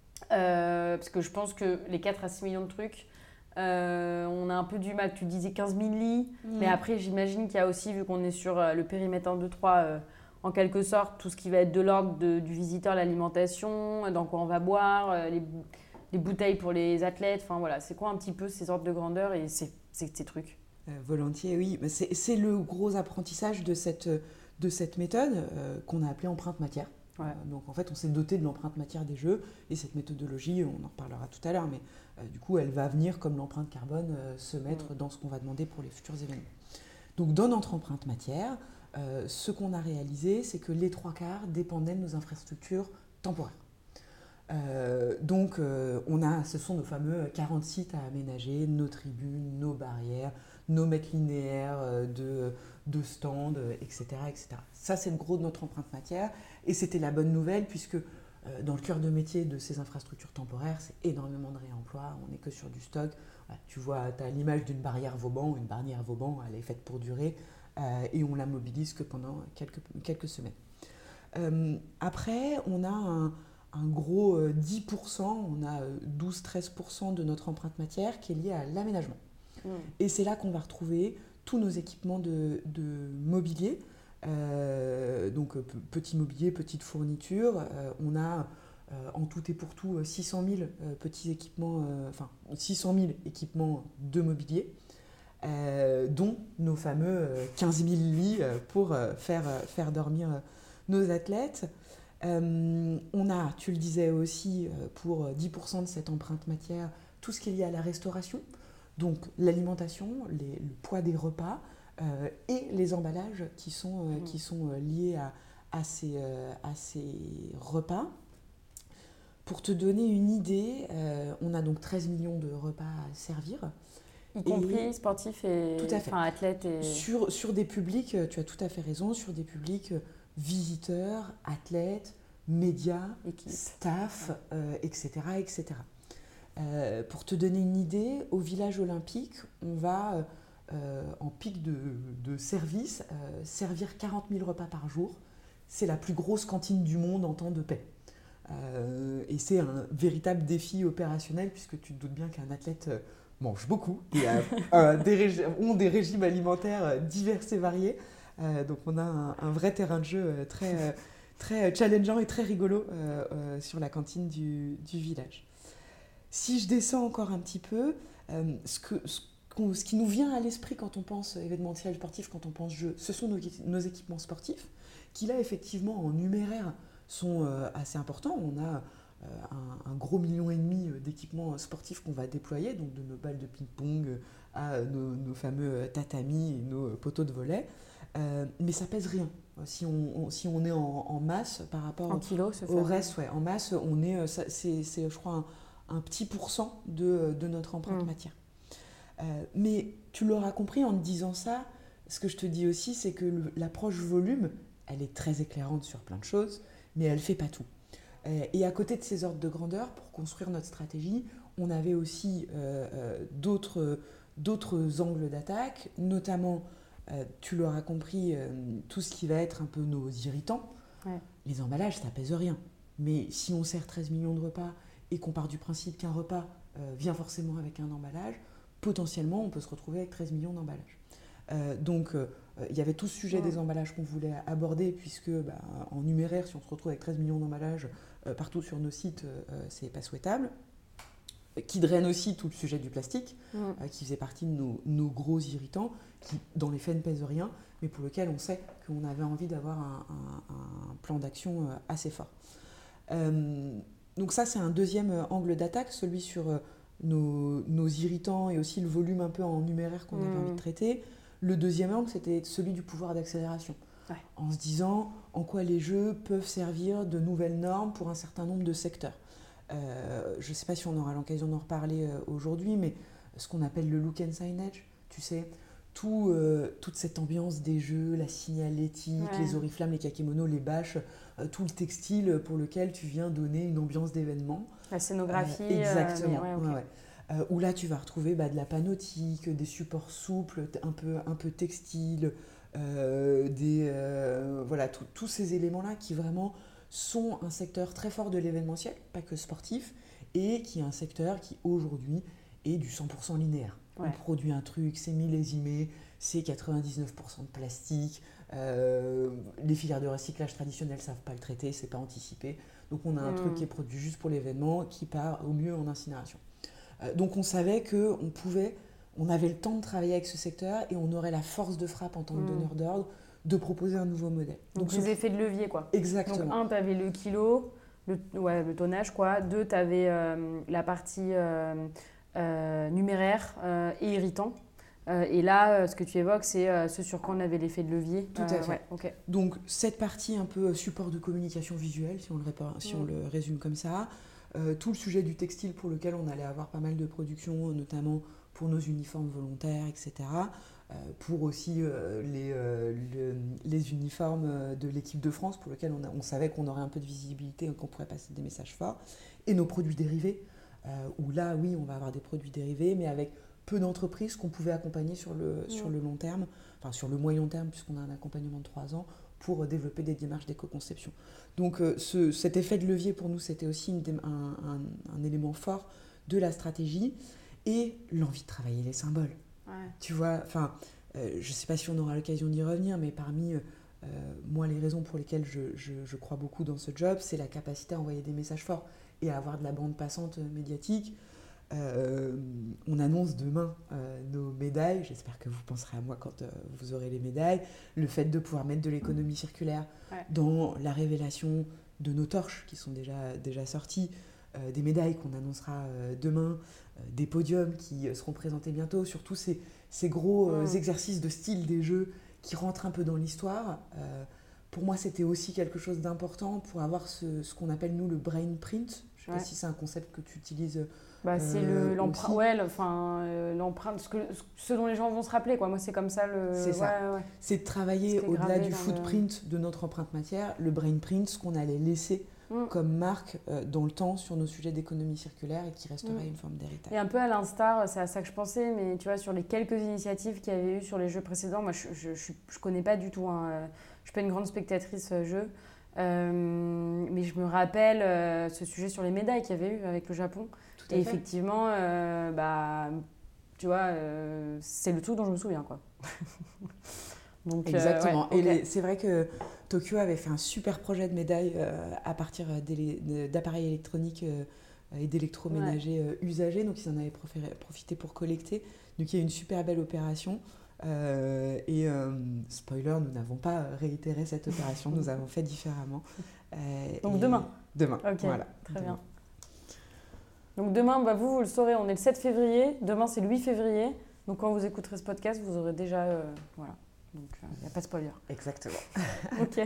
[SPEAKER 1] Euh, parce que je pense que les quatre à six millions de trucs, euh, on a un peu du mal. Tu disais quinze mille lits, mmh. mais après, j'imagine qu'il y a aussi, vu qu'on est sur euh, le périmètre un, deux, trois, euh, en quelque sorte, tout ce qui va être de l'ordre de, du visiteur, l'alimentation, dans quoi on va boire, euh, les, les bouteilles pour les athlètes. Enfin voilà, c'est quoi un petit peu ces ordres de grandeur et ces, ces, ces trucs?
[SPEAKER 2] Euh, volontiers, oui. C'est, c'est le gros apprentissage de cette, de cette méthode euh, qu'on a appelée empreinte matière. Ouais. Euh, donc en fait, on s'est doté de l'empreinte matière des jeux et cette méthodologie, on en reparlera tout à l'heure, mais euh, du coup, elle va venir comme l'empreinte carbone euh, se mettre mmh. dans ce qu'on va demander pour les futurs événements. Donc dans notre empreinte matière, euh, ce qu'on a réalisé, c'est que les trois quarts dépendaient de nos infrastructures temporaires. Euh, donc euh, on a, ce sont nos fameux quarante sites à aménager, nos tribunes, nos barrières, nos mètres linéaires de, de stands, et cetera, et cetera. Ça, c'est le gros de notre empreinte matière. Et c'était la bonne nouvelle, puisque euh, dans le cœur de métier de ces infrastructures temporaires, c'est énormément de réemploi. On n'est que sur du stock. Voilà, tu vois, tu as l'image d'une barrière Vauban. Une barrière Vauban, elle est faite pour durer. Euh, et on la mobilise que pendant quelques, quelques semaines. Euh, après, on a un, un gros euh, dix pour cent, on a douze à treize pour cent de notre empreinte matière qui est liée à l'aménagement. Mmh. Et c'est là qu'on va retrouver tous nos équipements de, de mobilier, euh, donc p- petit mobilier, petite fourniture. Euh, on a euh, en tout et pour tout six cent mille euh, petits équipements, euh, enfin six cent mille équipements de mobilier, euh, dont nos fameux euh, quinze mille lits euh, pour euh, faire, euh, faire dormir euh, nos athlètes. Euh, on a, tu le disais aussi, euh, pour dix pour cent de cette empreinte matière, tout ce qui est lié à la restauration. Donc l'alimentation, les, le poids des repas euh, et les emballages qui sont, euh, mmh. qui sont euh, liés à, à, ces, euh, à ces repas. Pour te donner une idée, euh, on a donc treize millions de repas à servir.
[SPEAKER 1] Y compris et, sportifs et
[SPEAKER 2] tout à fait.
[SPEAKER 1] Enfin, athlètes. Et...
[SPEAKER 2] Sur, sur des publics, tu as tout à fait raison, sur des publics visiteurs, athlètes, médias, Équipe. staff, ouais. euh, et cetera, et cetera. Euh, pour te donner une idée, au village olympique, on va, euh, en pic de, de service, euh, servir quarante mille repas par jour. C'est la plus grosse cantine du monde en temps de paix. Euh, et c'est un véritable défi opérationnel, puisque tu te doutes bien qu'un athlète euh, mange beaucoup et a, euh, des régi- ont des régimes alimentaires divers et variés. Euh, donc on a un, un vrai terrain de jeu très, euh, très challengeant et très rigolo euh, euh, sur la cantine du, du village. Si je descends encore un petit peu, euh, ce, que, ce, ce qui nous vient à l'esprit quand on pense événementiel sportif, quand on pense jeu, ce sont nos, nos équipements sportifs, qui là, effectivement, en numéraire, sont euh, assez importants. On a euh, un, un gros million et demi d'équipements sportifs qu'on va déployer, donc de nos balles de ping-pong à nos, nos fameux tatamis et nos poteaux de volley. Euh, mais ça pèse rien. Si on, on, si on est en, en masse par rapport
[SPEAKER 1] en kilos,
[SPEAKER 2] au reste, ouais, en masse, on est, ça, c'est, c'est, je crois, un, un petit pourcent de, de notre empreinte mmh. matière. Euh, mais tu l'auras compris en te disant ça, ce que je te dis aussi, c'est que le, l'approche volume, elle est très éclairante sur plein de choses, mais elle ne fait pas tout. Euh, et à côté de ces ordres de grandeur, pour construire notre stratégie, on avait aussi euh, euh, d'autres, d'autres angles d'attaque, notamment, euh, tu l'auras compris, euh, tout ce qui va être un peu nos irritants. Ouais. Les emballages, ça pèse rien. Mais si on sert treize millions de repas et qu'on part du principe qu'un repas euh, vient forcément avec un emballage, potentiellement, on peut se retrouver avec treize millions d'emballages. Euh, donc, euh, il y avait tout ce sujet des emballages qu'on voulait aborder, puisque bah, en numéraire, si on se retrouve avec treize millions d'emballages euh, partout sur nos sites, euh, c'est pas souhaitable. Qui draine aussi tout le sujet du plastique, mmh. euh, qui faisait partie de nos, nos gros irritants, qui dans les faits ne pèsent rien, mais pour lequel on sait qu'on avait envie d'avoir un, un, un plan d'action euh, assez fort. Euh, donc ça, c'est un deuxième angle d'attaque, celui sur euh, nos, nos irritants et aussi le volume un peu en numéraire qu'on mmh. avait envie de traiter. Le deuxième angle, c'était celui du pouvoir d'accélération, ouais. en se disant en quoi les jeux peuvent servir de nouvelles normes pour un certain nombre de secteurs. Euh, je ne sais pas si on aura l'occasion d'en reparler euh, aujourd'hui, mais ce qu'on appelle le look and signage, tu sais, tout, euh, toute cette ambiance des jeux, la signalétique, ouais. les oriflammes, les kakémonos, les bâches, euh, tout le textile pour lequel tu viens donner une ambiance d'événement.
[SPEAKER 1] La scénographie.
[SPEAKER 2] Euh, exactement.
[SPEAKER 1] Euh, mais ouais, okay.
[SPEAKER 2] ouais, ouais. euh, où là tu vas retrouver bah, de la panoptique, des supports souples, un peu, un peu textiles, euh, des, euh, voilà, tous ces éléments-là qui vraiment sont un secteur très fort de l'événementiel, pas que sportif, et qui est un secteur qui aujourd'hui est du cent pour cent linéaire. Ouais. On produit un truc, c'est millésimé, c'est quatre-vingt-dix-neuf pour cent de plastique, euh, les filières de recyclage traditionnelles ne savent pas le traiter, c'est pas anticipé. Donc on a un mmh. truc qui est produit juste pour l'événement, qui part au mieux en incinération. Euh, donc on savait qu'on pouvait, on avait le temps de travailler avec ce secteur et on aurait la force de frappe en tant que mmh. donneur d'ordre de proposer un nouveau modèle.
[SPEAKER 1] Donc, Donc des effets de levier, quoi.
[SPEAKER 2] Exactement.
[SPEAKER 1] Donc un, tu avais le kilo, le, ouais, le tonnage, quoi. Deux, tu avais euh, la partie euh, euh, numéraire euh, et irritant. Euh, et là, euh, ce que tu évoques, c'est euh, ce sur quoi on avait l'effet de levier.
[SPEAKER 2] Tout à fait. Ouais, okay. Donc cette partie un peu support de communication visuelle, si on le, répare, si mmh. on le résume comme ça, euh, tout le sujet du textile pour lequel on allait avoir pas mal de production, notamment pour nos uniformes volontaires, et cetera. Euh, pour aussi euh, les, euh, le, les uniformes de l'équipe de France, pour lesquels on, a, on savait qu'on aurait un peu de visibilité, qu'on pourrait passer des messages forts. Et nos produits dérivés, euh, où là, oui, on va avoir des produits dérivés, mais avec peu d'entreprises qu'on pouvait accompagner sur le, mmh. sur le long terme, enfin sur le moyen terme, puisqu'on a un accompagnement de trois ans, pour développer des démarches d'éco-conception. Donc euh, ce, cet effet de levier, pour nous, c'était aussi une, un, un, un élément fort de la stratégie, et l'envie de travailler les symboles. Ouais. Tu vois, enfin, euh, je ne sais pas si on aura l'occasion d'y revenir, mais parmi, euh, moi, les raisons pour lesquelles je, je, je crois beaucoup dans ce job, c'est la capacité à envoyer des messages forts et à avoir de la bande passante médiatique. Euh, on annonce demain euh, nos médailles, j'espère que vous penserez à moi quand euh, vous aurez les médailles, le fait de pouvoir mettre de l'économie circulaire ouais. dans la révélation de nos torches qui sont déjà, déjà sorties, euh, des médailles qu'on annoncera euh, demain, euh, des podiums qui euh, seront présentés bientôt, surtout ces, ces gros euh, mmh. exercices de style des jeux qui rentrent un peu dans l'histoire. Euh, pour moi, c'était aussi quelque chose d'important pour avoir ce, ce qu'on appelle nous le brain print. Je ne sais ouais. pas si c'est un concept que tu utilises.
[SPEAKER 1] Bah, c'est euh, le, l'empreinte, ouais, enfin, euh, l'empreinte, ce, que, ce dont les gens vont se rappeler, quoi. Moi, c'est comme ça. Le...
[SPEAKER 2] C'est ça.
[SPEAKER 1] Ouais, ouais.
[SPEAKER 2] C'est de travailler au-delà du footprint le... de notre empreinte matière, le brain print, ce qu'on allait laisser mm. comme marque euh, dans le temps sur nos sujets d'économie circulaire et qui resterait mm. une forme d'héritage.
[SPEAKER 1] Et un peu à l'instar, c'est à ça que je pensais, mais tu vois, sur les quelques initiatives qu'il y avait eu sur les jeux précédents, moi, je je, je, je connais pas du tout. Hein. Je suis pas une grande spectatrice euh, jeu. Euh, mais je me rappelle euh, ce sujet sur les médailles qu'il y avait eu avec le Japon. Tout à et fait. Effectivement, euh, bah, tu vois, euh, c'est le truc dont je me souviens, quoi.
[SPEAKER 2] Donc, exactement. Euh, ouais, et okay. les, c'est vrai que Tokyo avait fait un super projet de médailles euh, à partir d'appareils électroniques euh, et d'électroménagers ouais. euh, usagés. Donc, ils en avaient profité pour collecter. Donc, il y a eu une super belle opération. Euh, et euh, spoiler, nous n'avons pas réitéré cette opération, nous avons fait différemment.
[SPEAKER 1] Euh, Donc demain.
[SPEAKER 2] Demain,
[SPEAKER 1] okay,
[SPEAKER 2] voilà.
[SPEAKER 1] Très
[SPEAKER 2] demain.
[SPEAKER 1] bien. Donc demain, bah vous, vous le saurez, on est le sept février, demain c'est le huit février. Donc quand vous écouterez ce podcast, vous aurez déjà... Euh, voilà. Donc il euh, n'y a pas de spoiler.
[SPEAKER 2] Exactement.
[SPEAKER 1] Ok.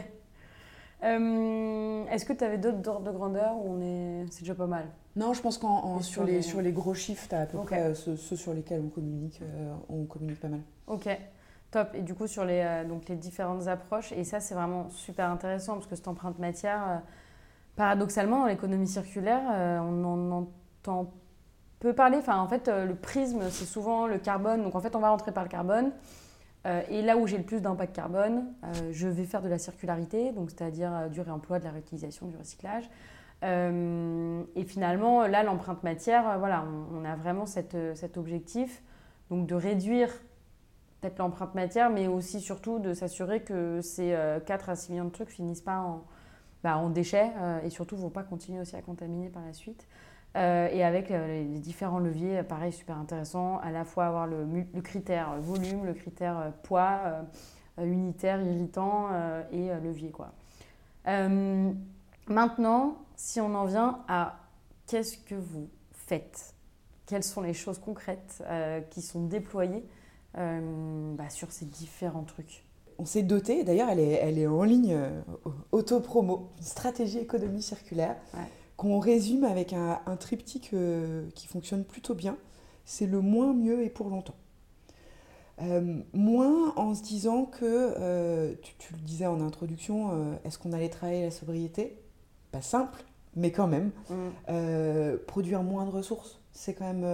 [SPEAKER 1] Euh, est-ce que tu avais d'autres ordres de grandeur ou on est... c'est déjà pas mal?
[SPEAKER 2] Non, je pense que sur, sur, les, sur les gros chiffres, tu as à peu okay. près euh, ceux, ceux sur lesquels on communique, euh, on communique pas mal.
[SPEAKER 1] Ok, top. Et du coup, sur les, euh, donc les différentes approches, et ça, c'est vraiment super intéressant parce que cette empreinte matière, euh, paradoxalement, dans l'économie circulaire, euh, on en entend peu parler. Enfin, en fait, euh, le prisme, c'est souvent le carbone. Donc, en fait, on va rentrer par le carbone. Euh, et là où j'ai le plus d'impact carbone, euh, je vais faire de la circularité, donc c'est-à-dire euh, du réemploi, de la réutilisation, du recyclage. Euh, et finalement, là, l'empreinte matière, euh, voilà, on, on a vraiment cette, cet objectif donc de réduire peut-être l'empreinte matière, mais aussi surtout de s'assurer que ces euh, quatre à six millions de trucs finissent pas en, bah, en déchets euh, et surtout ne vont pas continuer aussi à contaminer par la suite. Euh, et avec euh, les, les différents leviers, pareil, super intéressant, à la fois avoir le, le critère volume, le critère euh, poids, euh, unitaire, irritant euh, et euh, levier, quoi. Euh, maintenant, si on en vient à qu'est-ce que vous faites, quelles sont les choses concrètes euh, qui sont déployées euh, bah, sur ces différents trucs.
[SPEAKER 2] On s'est doté, d'ailleurs elle est, elle est en ligne, euh, auto-promo, une stratégie économie circulaire, ouais. qu'on résume avec un, un triptyque euh, qui fonctionne plutôt bien. C'est le moins, mieux et pour longtemps. Euh, moins en se disant que, euh, tu, tu le disais en introduction, euh, est-ce qu'on allait travailler la sobriété ? Pas simple, mais quand même. Mmh. Euh, produire moins de ressources, c'est quand même euh,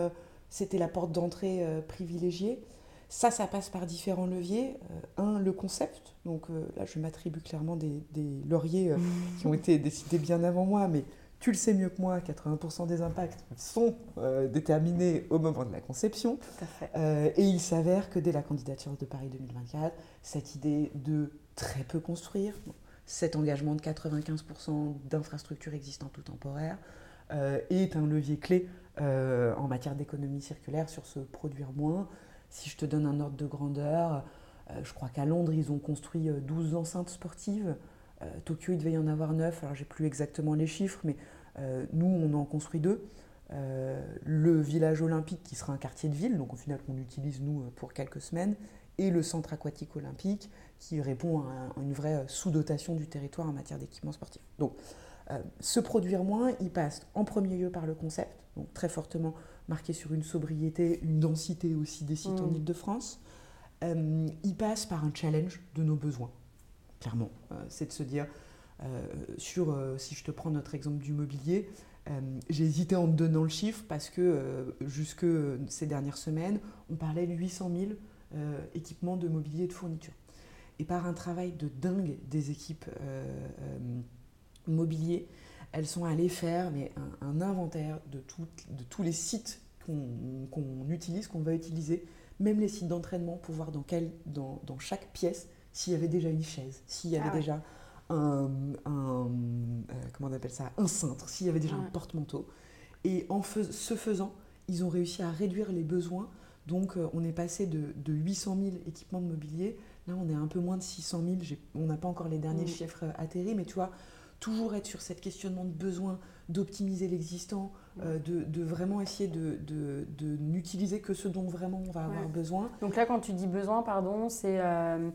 [SPEAKER 2] c'était la porte d'entrée euh, privilégiée. Ça, ça passe par différents leviers. Euh, un, le concept. Donc euh, là, je m'attribue clairement des, des lauriers euh, qui ont été décidés bien avant moi, mais tu le sais mieux que moi, quatre-vingts pour cent des impacts sont euh, déterminés au moment de la conception.
[SPEAKER 1] Tout à fait.
[SPEAKER 2] Euh, et il s'avère que dès la candidature de Paris deux mille vingt-quatre, cette idée de très peu construire, cet engagement de quatre-vingt-quinze pour cent d'infrastructures existantes ou temporaires, euh, est un levier clé euh, en matière d'économie circulaire sur ce produire moins. Si je te donne un ordre de grandeur, euh, je crois qu'à Londres, ils ont construit douze enceintes sportives. Euh, Tokyo, il devait y en avoir neuf, alors j'ai plus exactement les chiffres, mais euh, nous, on en construit deux. Euh, le village olympique qui sera un quartier de ville, donc au final qu'on utilise nous pour quelques semaines, et le centre aquatique olympique qui répond à, un, à une vraie sous-dotation du territoire en matière d'équipements sportifs. Donc euh, ce produire moins, il passe en premier lieu par le concept, donc très fortement marqué sur une sobriété, une densité aussi des sites mmh. en Île-de-France. Euh, il passe par un challenge de nos besoins, clairement. Euh, c'est de se dire, euh, sur, euh, si je te prends notre exemple du mobilier, Euh, j'ai hésité en te donnant le chiffre parce que euh, jusque ces dernières semaines, on parlait de huit cent mille euh, équipements de mobilier et de fourniture. Et par un travail de dingue des équipes euh, euh, mobilier, elles sont allées faire mais un, un inventaire de, tout, de tous les sites qu'on, qu'on utilise, qu'on va utiliser, même les sites d'entraînement pour voir dans, quel, dans, dans chaque pièce s'il y avait déjà une chaise, s'il y avait ah ouais. déjà un, un, euh, comment on appelle ça, un cintre, s'il y avait déjà ouais. un porte-manteau. Et en fais, ce faisant, ils ont réussi à réduire les besoins. Donc euh, on est passé de, de huit cent mille équipements de mobilier, là on est un peu moins de six cent mille, j'ai, on n'a pas encore les derniers mmh. chiffres atterris, mais tu vois, toujours être sur cet questionnement de besoin, d'optimiser l'existant, mmh. euh, de, de vraiment essayer de, de, de n'utiliser que ce dont vraiment on va ouais. avoir besoin.
[SPEAKER 1] Donc là quand tu dis besoin, pardon, c'est... Euh...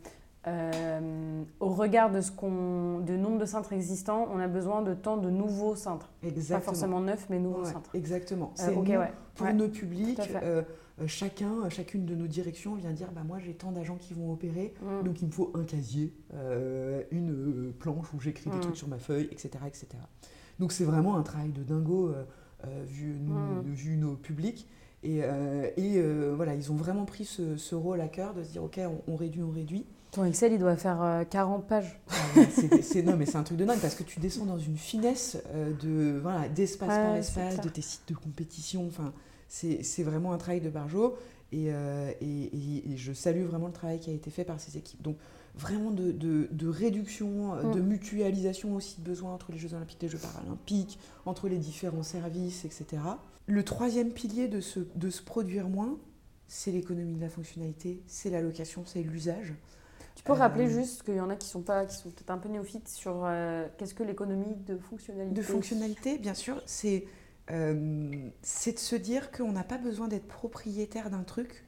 [SPEAKER 1] Euh, au regard de ce qu'on, du nombre de cintres existants, on a besoin de tant de nouveaux cintres. Exactement. Pas forcément neufs, mais nouveaux
[SPEAKER 2] ouais,
[SPEAKER 1] cintres.
[SPEAKER 2] Exactement. C'est euh, okay, nous, ouais. pour ouais. nos publics, euh, chacun, chacune de nos directions vient dire bah, moi j'ai tant d'agents qui vont opérer, mm. donc il me faut un casier, euh, une euh, planche où j'écris mm. des trucs sur ma feuille, et cetera, et cetera. Donc c'est vraiment un travail de dingo euh, euh, vu, nous, mm. vu nos publics. Et, euh, et euh, voilà, ils ont vraiment pris ce, ce rôle à cœur de se dire ok, on, on réduit, on réduit.
[SPEAKER 1] Ton Excel, il doit faire quarante pages.
[SPEAKER 2] Ah ouais, c'est, c'est, non, mais c'est un truc de dingue parce que tu descends dans une finesse euh, de, voilà, d'espace ouais, par espace, de tes sites de compétition. Enfin, c'est, c'est vraiment un travail de barjo et, euh, et, et, et je salue vraiment le travail qui a été fait par ces équipes. Donc, vraiment de, de, de réduction, mm. de mutualisation aussi de besoins entre les Jeux Olympiques et les Jeux Paralympiques, entre les différents services, et cetera. Le troisième pilier de ce, de ce produire moins, c'est l'économie de la fonctionnalité, c'est la location, c'est l'usage.
[SPEAKER 1] Tu peux euh, rappeler juste qu'il y en a qui sont, pas, qui sont peut-être un peu néophytes sur euh, qu'est-ce que l'économie de fonctionnalité ?
[SPEAKER 2] De fonctionnalité, bien sûr, c'est, euh, c'est de se dire qu'on n'a pas besoin d'être propriétaire d'un truc,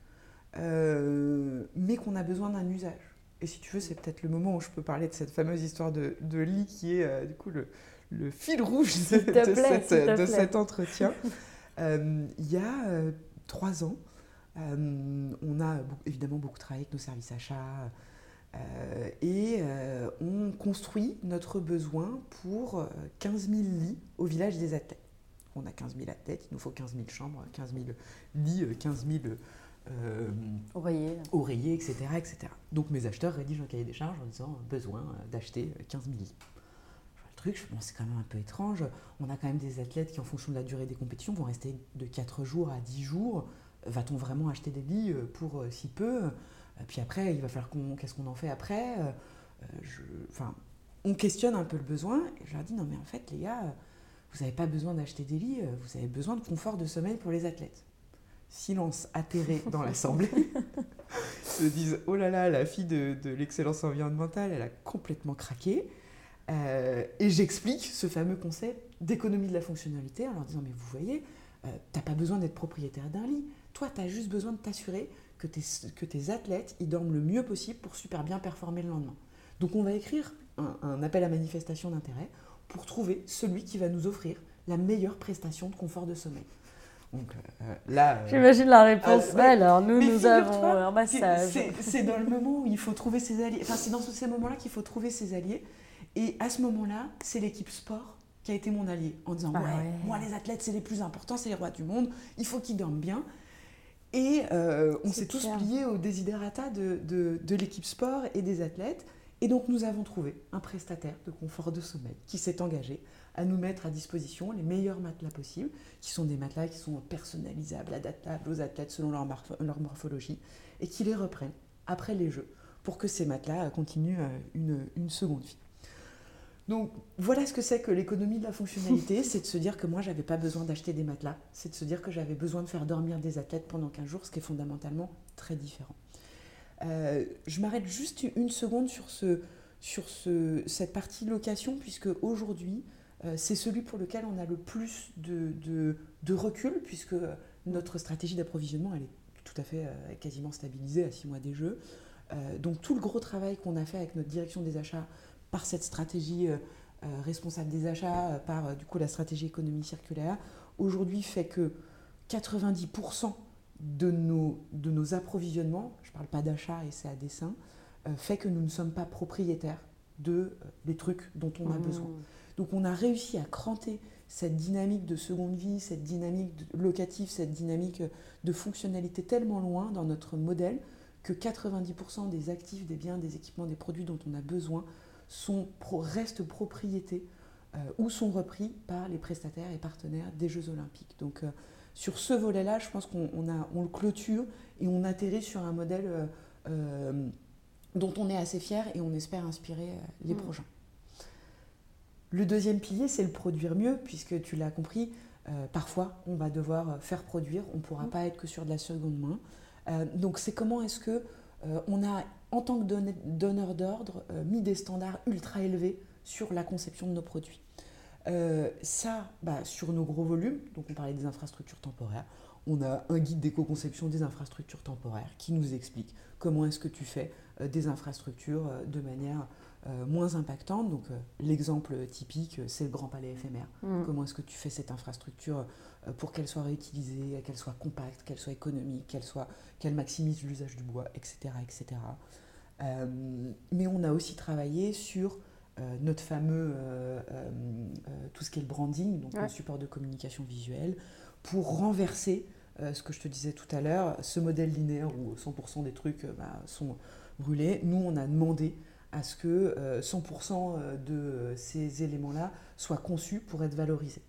[SPEAKER 2] euh, mais qu'on a besoin d'un usage. Et si tu veux, c'est peut-être le moment où je peux parler de cette fameuse histoire de, de lit qui est euh, du coup le, le fil rouge de, de,
[SPEAKER 1] plaît,
[SPEAKER 2] cette, de cet entretien. euh, il y a euh, trois ans, euh, on a beaucoup, évidemment beaucoup travaillé avec nos services achats, Euh, et euh, on construit notre besoin pour quinze mille lits au village des athlètes. On a quinze mille athlètes, il nous faut quinze mille chambres, quinze mille lits, quinze mille euh,
[SPEAKER 1] oreillers,
[SPEAKER 2] oreillers et cetera, et cetera. Donc mes acheteurs rédigent un cahier des charges en disant besoin d'acheter quinze mille lits. Le truc, je pense, c'est quand même un peu étrange. On a quand même des athlètes qui, en fonction de la durée des compétitions, vont rester de quatre jours à dix jours. Va-t-on vraiment acheter des lits pour si peu ? Puis après, il va falloir qu'on... Qu'est-ce qu'on en fait après ? euh, je... Enfin, on questionne un peu le besoin. Et je leur dis, non mais en fait, les gars, vous n'avez pas besoin d'acheter des lits, vous avez besoin de confort de sommeil pour les athlètes. Silence atterré dans l'assemblée. Ils se disent, oh là là, la fille de, de l'excellence environnementale, elle a complètement craqué. Euh, et j'explique ce fameux concept d'économie de la fonctionnalité en leur disant, mais vous voyez, euh, t'as pas besoin d'être propriétaire d'un lit. Toi, t'as juste besoin de t'assurer que tes, que tes athlètes ils dorment le mieux possible pour super bien performer le lendemain. Donc on va écrire un, un appel à manifestation d'intérêt pour trouver celui qui va nous offrir la meilleure prestation de confort de sommeil. Donc euh, là... Euh,
[SPEAKER 1] J'imagine la réponse. Euh, mais, alors nous, nous avons
[SPEAKER 2] toi,
[SPEAKER 1] un massage.
[SPEAKER 2] C'est, c'est, c'est dans le moment où il faut trouver ses alliés. Enfin, c'est dans ces moments-là qu'il faut trouver ses alliés. Et à ce moment-là, c'est l'équipe sport qui a été mon allié en disant ah ouais, ouais, moi les athlètes c'est les plus importants, c'est les rois du monde, il faut qu'ils dorment bien. Et euh, on
[SPEAKER 1] C'est
[SPEAKER 2] s'est tous
[SPEAKER 1] clair.
[SPEAKER 2] pliés aux desiderata de, de, de l'équipe sport et des athlètes. Et donc nous avons trouvé un prestataire de confort de sommeil qui s'est engagé à nous mettre à disposition les meilleurs matelas possibles, qui sont des matelas qui sont personnalisables, adaptables aux athlètes selon leur, morpho- leur morphologie, et qui les reprennent après les Jeux pour que ces matelas continuent euh, une, une seconde vie. Donc voilà ce que c'est que l'économie de la fonctionnalité, c'est de se dire que moi j'avais pas besoin d'acheter des matelas, c'est de se dire que j'avais besoin de faire dormir des athlètes pendant quinze jours, ce qui est fondamentalement très différent. Euh, je m'arrête juste une seconde sur, ce, sur ce, cette partie location, puisque aujourd'hui, euh, c'est celui pour lequel on a le plus de, de, de recul, puisque notre stratégie d'approvisionnement, elle est tout à fait euh, quasiment stabilisée à six mois des Jeux. Euh, donc tout le gros travail qu'on a fait avec notre direction des achats, par cette stratégie euh, euh, responsable des achats, euh, par euh, du coup la stratégie économie circulaire, aujourd'hui fait que quatre-vingt-dix pour cent de nos, de nos approvisionnements, je ne parle pas d'achat et c'est à dessein, euh, fait que nous ne sommes pas propriétaires de euh, des trucs dont on a
[SPEAKER 1] Mmh.
[SPEAKER 2] besoin. Donc on a réussi à cranter cette dynamique de seconde vie, cette dynamique locative, cette dynamique de fonctionnalité tellement loin dans notre modèle que quatre-vingt-dix pour cent des actifs, des biens, des équipements, des produits dont on a besoin sont, restent propriétés euh, ou sont repris par les prestataires et partenaires des Jeux Olympiques. Donc euh, sur ce volet-là, je pense qu'on on a, on le clôture et on atterrit sur un modèle euh, euh, dont on est assez fier et on espère inspirer euh, les mmh. prochains. Le deuxième pilier, c'est le produire mieux, puisque tu l'as compris, euh, parfois on va devoir faire produire, on ne pourra mmh. pas être que sur de la seconde main. Euh, donc c'est comment est-ce que euh, on a, en tant que donne, donneur d'ordre, euh, mis des standards ultra élevés sur la conception de nos produits. Euh, ça, bah, sur nos gros volumes, donc on parlait des infrastructures temporaires, on a un guide d'éco-conception des infrastructures temporaires qui nous explique comment est-ce que tu fais euh, des infrastructures euh, de manière euh, moins impactante. Donc euh, l'exemple typique, c'est le Grand Palais éphémère. Mmh. Comment est-ce que tu fais cette infrastructure euh, pour qu'elle soit réutilisée, qu'elle soit compacte, qu'elle soit économique, qu'elle, soit, qu'elle maximise l'usage du bois, et cetera et cetera. Euh, mais on a aussi travaillé sur Euh, notre fameux euh, euh, euh, tout ce qui est le branding, donc ouais. le support de communication visuelle, pour renverser euh, ce que je te disais tout à l'heure, ce modèle linéaire où cent pour cent des trucs euh, bah, sont brûlés. Nous, on a demandé à ce que euh, cent pour cent de ces éléments-là soient conçus pour être valorisés.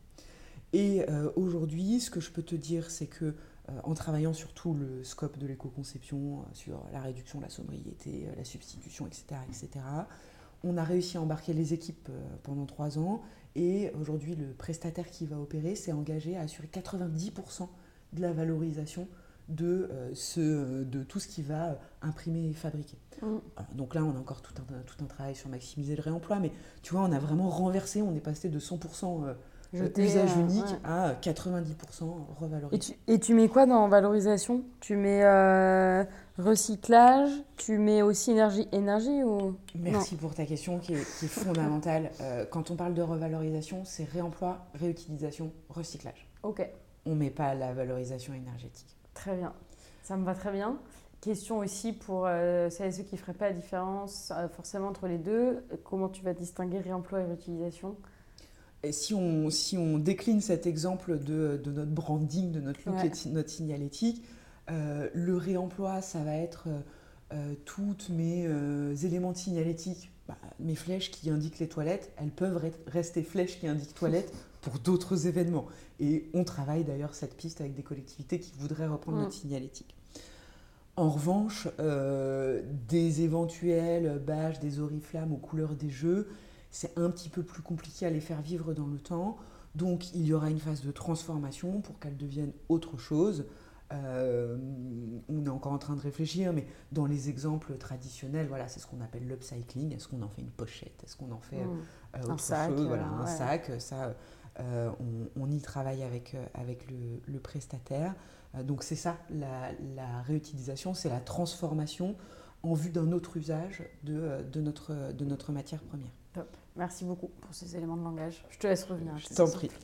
[SPEAKER 2] Et euh, aujourd'hui, ce que je peux te dire, c'est que euh, en travaillant sur tout le scope de l'éco-conception, euh, sur la réduction, la sobriété, euh, la substitution, et cetera, et cetera, on a réussi à embarquer les équipes pendant trois ans et aujourd'hui, le prestataire qui va opérer s'est engagé à assurer quatre-vingt-dix pour cent de la valorisation de, euh, ce, de tout ce qui va imprimer et fabriquer. Mmh. Donc là, on a encore tout un, tout un travail sur maximiser le réemploi, mais tu vois, on a vraiment renversé, on est passé de cent pour cent Jeté, usage unique euh, ouais. à quatre-vingt-dix pour cent revalorisé.
[SPEAKER 1] Et tu, et tu mets quoi dans valorisation ? Tu mets euh, recyclage, tu mets aussi énergie, énergie ou...
[SPEAKER 2] Merci non. pour ta question qui est, qui est fondamentale. euh, quand on parle de revalorisation, c'est réemploi, réutilisation, recyclage.
[SPEAKER 1] Ok.
[SPEAKER 2] On ne met pas la valorisation énergétique.
[SPEAKER 1] Très bien, ça me va très bien. Question aussi pour euh, celles et ceux qui ne feraient pas la différence euh, forcément entre les deux. Comment tu vas distinguer réemploi et réutilisation ?
[SPEAKER 2] Et si on, si on décline cet exemple de, de notre branding, de notre look, ouais. et notre signalétique, euh, le réemploi, ça va être euh, tous mes euh, éléments de signalétique. Bah, mes flèches qui indiquent les toilettes, elles peuvent rester flèches qui indiquent toilettes pour d'autres événements. Et on travaille d'ailleurs cette piste avec des collectivités qui voudraient reprendre mmh. notre signalétique. En revanche, euh, des éventuels bâches, des oriflammes aux couleurs des jeux, c'est un petit peu plus compliqué à les faire vivre dans le temps. Donc, il y aura une phase de transformation pour qu'elles deviennent autre chose. Euh, on est encore en train de réfléchir, mais dans les exemples traditionnels, voilà, c'est ce qu'on appelle l'upcycling. Est-ce qu'on en fait une pochette ? Est-ce qu'on en fait mmh. euh, autre
[SPEAKER 1] un sac,
[SPEAKER 2] chose ? Voilà, un
[SPEAKER 1] ouais.
[SPEAKER 2] sac. Ça, euh, on, on y travaille avec, avec le, le prestataire. Euh, donc, c'est ça, la, la réutilisation, c'est la transformation en vue d'un autre usage de, de, notre, de notre matière première.
[SPEAKER 1] Top. Merci beaucoup pour ces éléments de langage. Je te laisse revenir.
[SPEAKER 2] Je t'en prie.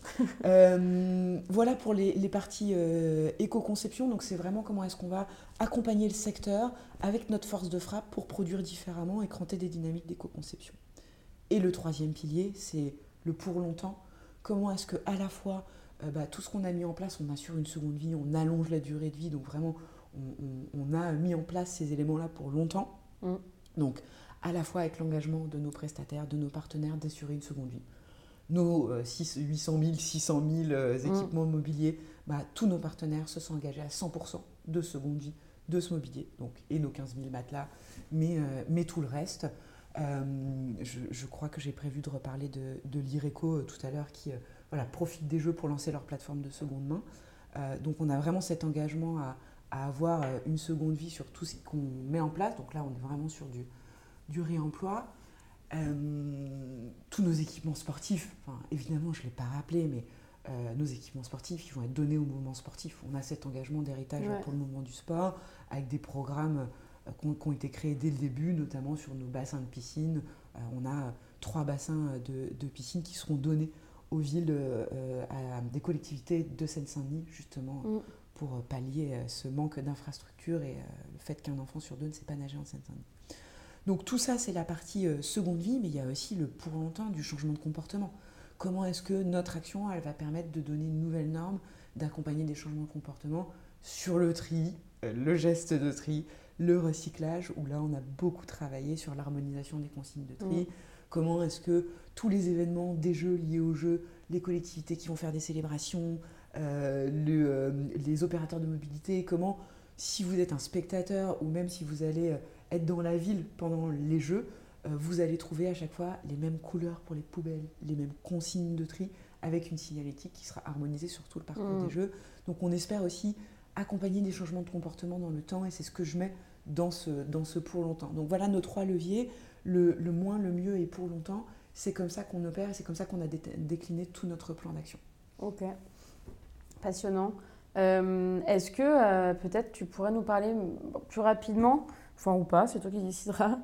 [SPEAKER 2] euh, voilà pour les, les parties euh, éco-conception. Donc, c'est vraiment comment est-ce qu'on va accompagner le secteur avec notre force de frappe pour produire différemment et cranter des dynamiques d'éco-conception. Et le troisième pilier, c'est le pour longtemps. Comment est-ce qu'à la fois euh, bah, tout ce qu'on a mis en place, on assure une seconde vie, on allonge la durée de vie, donc vraiment, on, on, on a mis en place ces éléments-là pour longtemps. Mmh. Donc, à la fois avec l'engagement de nos prestataires, de nos partenaires, d'assurer une seconde vie. Nos euh, huit cent mille, six cent mille euh, équipements mmh. mobiliers, bah, tous nos partenaires se sont engagés à cent pour cent de seconde vie de ce mobilier, donc, et nos quinze mille matelas, mais, euh, mais tout le reste. Euh, je, je crois que j'ai prévu de reparler de, de l'Ireco euh, tout à l'heure, qui euh, voilà, profite des jeux pour lancer leur plateforme de seconde main. Euh, donc on a vraiment cet engagement à, à avoir euh, une seconde vie sur tout ce qu'on met en place. Donc là, on est vraiment sur du, du réemploi. Euh, tous nos équipements sportifs, enfin, évidemment, je ne l'ai pas rappelé, mais euh, nos équipements sportifs, ils vont être donnés au mouvement sportif. On a cet engagement d'héritage ouais. pour le mouvement du sport, avec des programmes euh, qui, ont, qui ont été créés dès le début, notamment sur nos bassins de piscine. Euh, on a trois bassins de, de piscine qui seront donnés aux villes, euh, à des collectivités de Seine-Saint-Denis, justement, mm. pour pallier euh, ce manque d'infrastructures et euh, le fait qu'un enfant sur deux ne sait pas nager en Seine-Saint-Denis. Donc tout ça, c'est la partie euh, seconde vie, mais il y a aussi le pour longtemps du changement de comportement. Comment est-ce que notre action, elle va permettre de donner une nouvelle norme, d'accompagner des changements de comportement sur le tri, euh, le geste de tri, le recyclage, où là, on a beaucoup travaillé sur l'harmonisation des consignes de tri. Mmh. Comment est-ce que tous les événements, des jeux liés aux jeux, les collectivités qui vont faire des célébrations, euh, le, euh, les opérateurs de mobilité, comment, si vous êtes un spectateur ou même si vous allez... Euh, être dans la ville pendant les jeux, euh, vous allez trouver à chaque fois les mêmes couleurs pour les poubelles, les mêmes consignes de tri, avec une signalétique qui sera harmonisée sur tout le parcours mmh. des jeux. Donc on espère aussi accompagner des changements de comportement dans le temps, et c'est ce que je mets dans ce, dans ce pour longtemps. Donc voilà nos trois leviers, le, le moins, le mieux et pour longtemps. C'est comme ça qu'on opère, et c'est comme ça qu'on a dé- décliné tout notre plan d'action.
[SPEAKER 1] Ok, passionnant. Euh, est-ce que euh, peut-être tu pourrais nous parler plus rapidement, enfin ou pas, c'est toi qui décideras.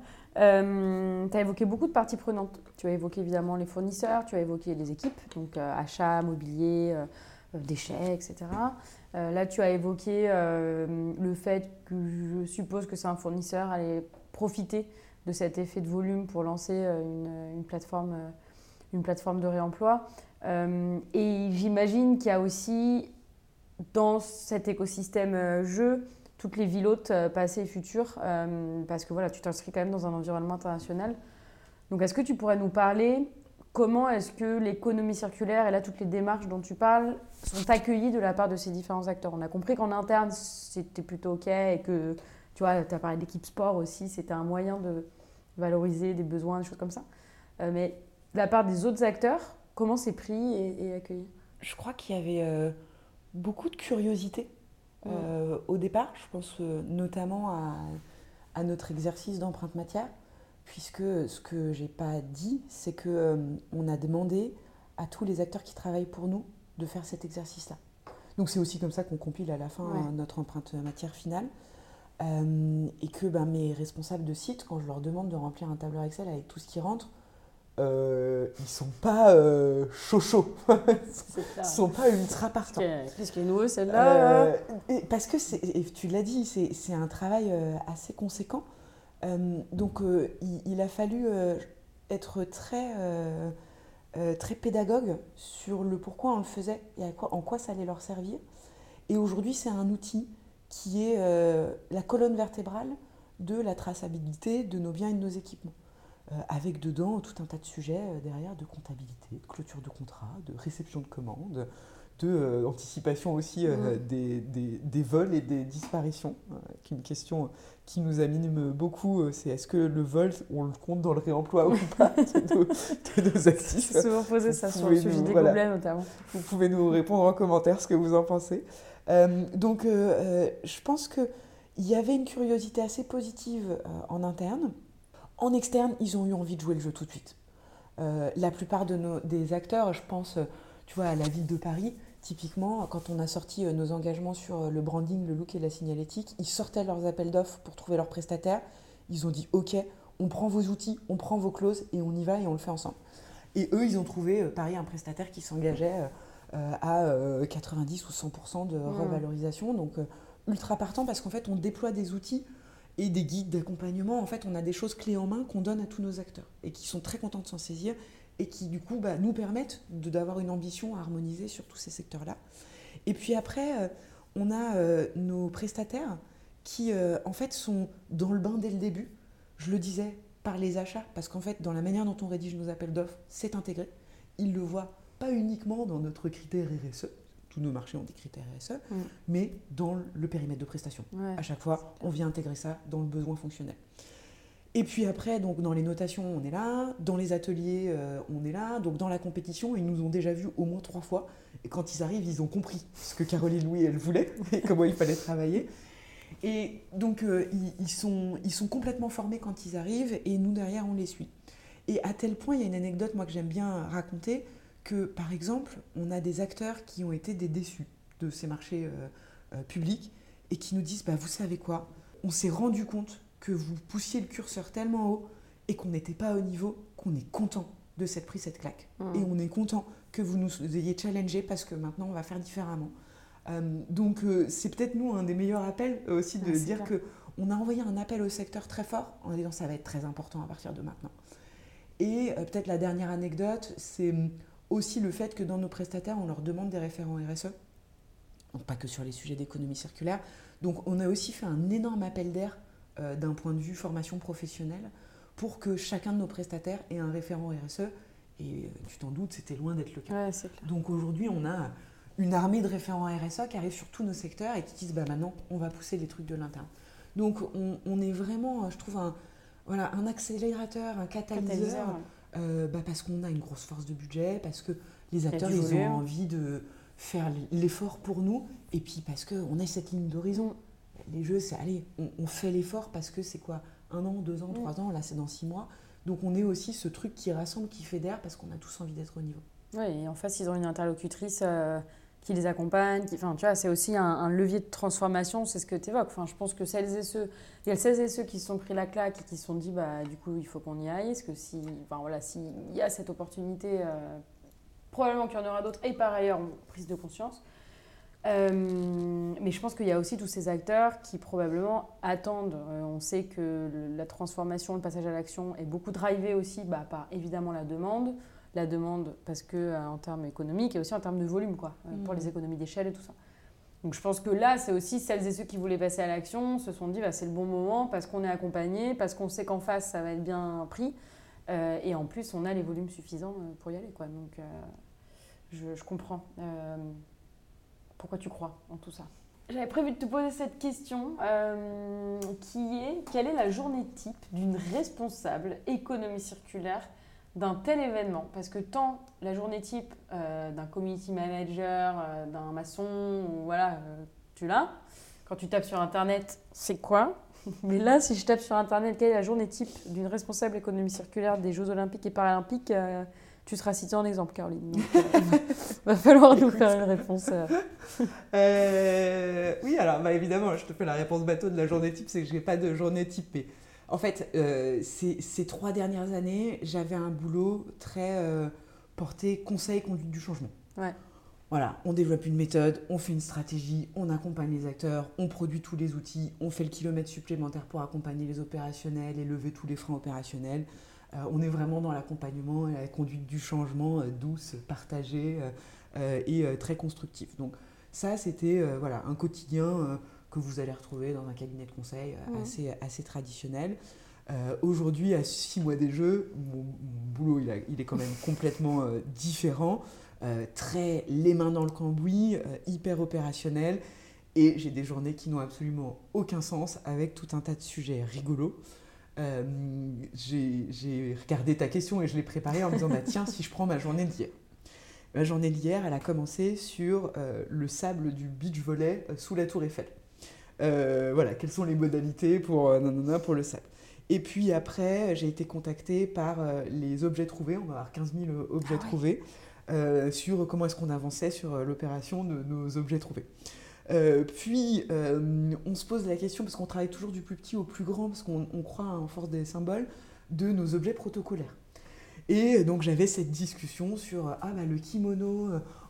[SPEAKER 1] Euh, tu as évoqué beaucoup de parties prenantes. Tu as évoqué évidemment les fournisseurs, tu as évoqué les équipes, donc euh, achat, mobilier, euh, déchets, et cetera. Euh, là, tu as évoqué euh, le fait que je suppose que c'est un fournisseur allait profiter de cet effet de volume pour lancer une, une, plateforme, une plateforme de réemploi. Euh, et j'imagine qu'il y a aussi dans cet écosystème euh, jeu, toutes les villes hôtes euh, passées et futures, euh, parce que voilà, tu t'inscris quand même dans un environnement international. Donc, est-ce que tu pourrais nous parler comment est-ce que l'économie circulaire et là, toutes les démarches dont tu parles sont accueillies de la part de ces différents acteurs? On a compris qu'en interne, c'était plutôt OK et que, tu vois, tu as parlé d'équipe sport aussi, c'était un moyen de valoriser des besoins, des choses comme ça. Euh, mais de la part des autres acteurs, comment c'est pris et, et accueilli?
[SPEAKER 2] Je crois qu'il y avait... Euh... beaucoup de curiosité euh, mmh. au départ, je pense euh, notamment à, à notre exercice d'empreinte matière, puisque ce que j'ai pas dit, c'est que euh, on a demandé à tous les acteurs qui travaillent pour nous de faire cet exercice-là. Donc c'est aussi comme ça qu'on compile à la fin ouais. notre empreinte matière finale, euh, et que ben, mes responsables de site, quand je leur demande de remplir un tableur Excel avec tout ce qui rentre, Euh, ils sont pas euh, chauds chauds, ils sont pas ultra partants.
[SPEAKER 1] Qu'est-ce qui est nouveau celle-là euh,
[SPEAKER 2] et Parce que c'est, et tu l'as dit, c'est, c'est un travail euh, assez conséquent. Euh, donc euh, il, il a fallu euh, être très euh, euh, très pédagogue sur le pourquoi on le faisait et à quoi, en quoi ça allait leur servir. Et aujourd'hui, c'est un outil qui est euh, la colonne vertébrale de la traçabilité de nos biens et de nos équipements. Euh, avec dedans tout un tas de sujets euh, derrière, de comptabilité, de clôture de contrat, de réception de commandes, de euh, anticipation aussi euh, mmh. des, des, des vols et des disparitions. Euh, une question qui nous anime beaucoup, euh, c'est est-ce que le vol, on le compte dans le réemploi ou pas de nos, de nos actifs?
[SPEAKER 1] C'est souvent posé ça sur le sujet nous, des voilà, gobelets notamment.
[SPEAKER 2] Vous pouvez nous répondre en commentaire ce que vous en pensez. Euh, donc euh, euh, je pense qu'il y avait une curiosité assez positive euh, en interne. En externe, ils ont eu envie de jouer le jeu tout de suite. Euh, la plupart de nos, des acteurs, je pense, tu vois, à la ville de Paris, typiquement, quand on a sorti nos engagements sur le branding, le look et la signalétique, ils sortaient leurs appels d'offres pour trouver leurs prestataires. Ils ont dit « Ok, on prend vos outils, on prend vos clauses et on y va et on le fait ensemble ». Et eux, ils ont trouvé, euh, pareil, un prestataire qui s'engageait euh, à euh, quatre-vingt-dix ou cent pour cent de mmh. revalorisation. Donc, euh, ultra partant parce qu'en fait, on déploie des outils et des guides d'accompagnement. En fait, on a des choses clés en main qu'on donne à tous nos acteurs et qui sont très contents de s'en saisir et qui du coup bah, nous permettent de, d'avoir une ambition harmonisée sur tous ces secteurs-là. Et puis après, euh, on a euh, nos prestataires qui euh, en fait sont dans le bain dès le début. Je le disais, par les achats, parce qu'en fait, dans la manière dont on rédige nos appels d'offres, c'est intégré. Ils le voient pas uniquement dans notre critère R S E, tous nos marchés ont des critères R S E, mm. mais dans le périmètre de prestation. Ouais, à chaque fois, on vient intégrer ça dans le besoin fonctionnel. Et puis après, donc, dans les notations, on est là, dans les ateliers, euh, on est là, donc dans la compétition, ils nous ont déjà vus au moins trois fois, et quand ils arrivent, ils ont compris ce que Caroline Louis, elle voulait, et comment il fallait travailler. Et donc, euh, ils, ils, sont, ils sont complètement formés quand ils arrivent, et nous, derrière, on les suit. Et à tel point, il y a une anecdote, moi, que j'aime bien raconter, que, par exemple, on a des acteurs qui ont été des déçus de ces marchés euh, euh, publics, et qui nous disent, bah, vous savez quoi, on s'est rendu compte que vous poussiez le curseur tellement haut, et qu'on n'était pas au niveau, qu'on est content de s'être pris cette claque. Mmh. Et on est content que vous nous ayez challengé, parce que maintenant, on va faire différemment. Euh, donc euh, c'est peut-être nous un des meilleurs appels euh, aussi de ah, dire qu'on a envoyé un appel au secteur très fort en disant ça va être très important à partir de maintenant. Et euh, peut-être la dernière anecdote, c'est aussi le fait que dans nos prestataires, on leur demande des référents R S E, donc pas que sur les sujets d'économie circulaire. Donc on a aussi fait un énorme appel d'air euh, d'un point de vue formation professionnelle pour que chacun de nos prestataires ait un référent R S E. Et euh, tu t'en doutes, c'était loin d'être le cas.
[SPEAKER 1] Ouais, c'est clair.
[SPEAKER 2] Donc aujourd'hui, on a une armée de référents R S E qui arrivent sur tous nos secteurs et qui disent bah, maintenant, on va pousser les trucs de l'interne. Donc, on, on est vraiment, je trouve, un, voilà, un accélérateur, un catalyseur, catalyseur ouais. euh, bah, parce qu'on a une grosse force de budget, parce que les acteurs, ils ont envie de faire l'effort pour nous, et puis parce qu'on a cette ligne d'horizon. Les jeux, c'est, allez, on, on fait l'effort parce que c'est quoi, un an, deux ans, trois ans, là, c'est dans six mois. Donc, on est aussi ce truc qui rassemble, qui fédère, parce qu'on a tous envie d'être au niveau.
[SPEAKER 1] Oui, et en face, ils ont une interlocutrice... Euh... qui les accompagnent, qui, enfin, tu vois, c'est aussi un, un levier de transformation, c'est ce que tu évoques. Enfin, je pense que celles et ceux, il y a celles et ceux qui se sont pris la claque et qui se sont dit, bah, du coup, il faut qu'on y aille. Parce que si, enfin, voilà, s'il y a cette opportunité, euh, probablement qu'il y en aura d'autres, et par ailleurs, prise de conscience. Euh, mais je pense qu'il y a aussi tous ces acteurs qui probablement attendent. Euh, on sait que le, la transformation, le passage à l'action est beaucoup drivé aussi bah, par évidemment la demande. La demande parce que euh, en termes économiques et aussi en termes de volume, quoi, euh, mmh. pour les économies d'échelle et tout ça. Donc je pense que là, c'est aussi celles et ceux qui voulaient passer à l'action se sont dit bah, c'est le bon moment parce qu'on est accompagné, parce qu'on sait qu'en face, ça va être bien pris. Euh, et en plus, on a les volumes suffisants pour y aller, quoi. Donc euh, je, je comprends euh, pourquoi tu crois en tout ça. J'avais prévu de te poser cette question euh, qui est quelle est la journée type d'une responsable économie circulaire d'un tel événement, parce que tant la journée type euh, d'un community manager, euh, d'un maçon, ou voilà, euh, tu l'as. Quand tu tapes sur Internet, c'est quoi ? Mais là, si je tape sur Internet, quelle est la journée type d'une responsable économie circulaire des Jeux Olympiques et Paralympiques, euh, tu seras citée en exemple, Caroline. Donc, il euh, va falloir nous faire une réponse. Euh.
[SPEAKER 2] Euh, oui, alors bah, évidemment, je te fais la réponse bateau de la journée type, c'est que je n'ai pas de journée typée. En fait, euh, ces, ces trois dernières années, j'avais un boulot très euh, porté conseil, conduite du changement.
[SPEAKER 1] Ouais.
[SPEAKER 2] Voilà, on développe une méthode, on fait une stratégie, on accompagne les acteurs, on produit tous les outils, on fait le kilomètre supplémentaire pour accompagner les opérationnels et lever tous les freins opérationnels. Euh, on est vraiment dans l'accompagnement et la conduite du changement euh, douce, partagée euh, euh, et euh, très constructive. Donc ça, c'était euh, voilà, un quotidien... Euh, que vous allez retrouver dans un cabinet de conseil mmh. assez, assez traditionnel. Euh, aujourd'hui, à six mois des Jeux, mon, mon boulot il, a, il est quand même complètement euh, différent, euh, très les mains dans le cambouis, euh, hyper opérationnel, et j'ai des journées qui n'ont absolument aucun sens avec tout un tas de sujets rigolos. Euh, j'ai, j'ai regardé ta question et je l'ai préparée en me disant bah, tiens, si je prends ma journée d'hier. Ma journée d'hier, elle a commencé sur euh, le sable du beach volley euh, sous la Tour Eiffel. Euh, voilà, quelles sont les modalités pour, euh, nanana, pour le sable. Et puis après, j'ai été contactée par euh, les objets trouvés, on va avoir quinze mille objets ah, trouvés, oui. euh, sur comment est-ce qu'on avançait sur euh, l'opération de nos objets trouvés. Euh, puis, euh, on se pose la question, parce qu'on travaille toujours du plus petit au plus grand, parce qu'on on croit en force des symboles, de nos objets protocolaires. Et donc j'avais cette discussion sur ah bah, le kimono,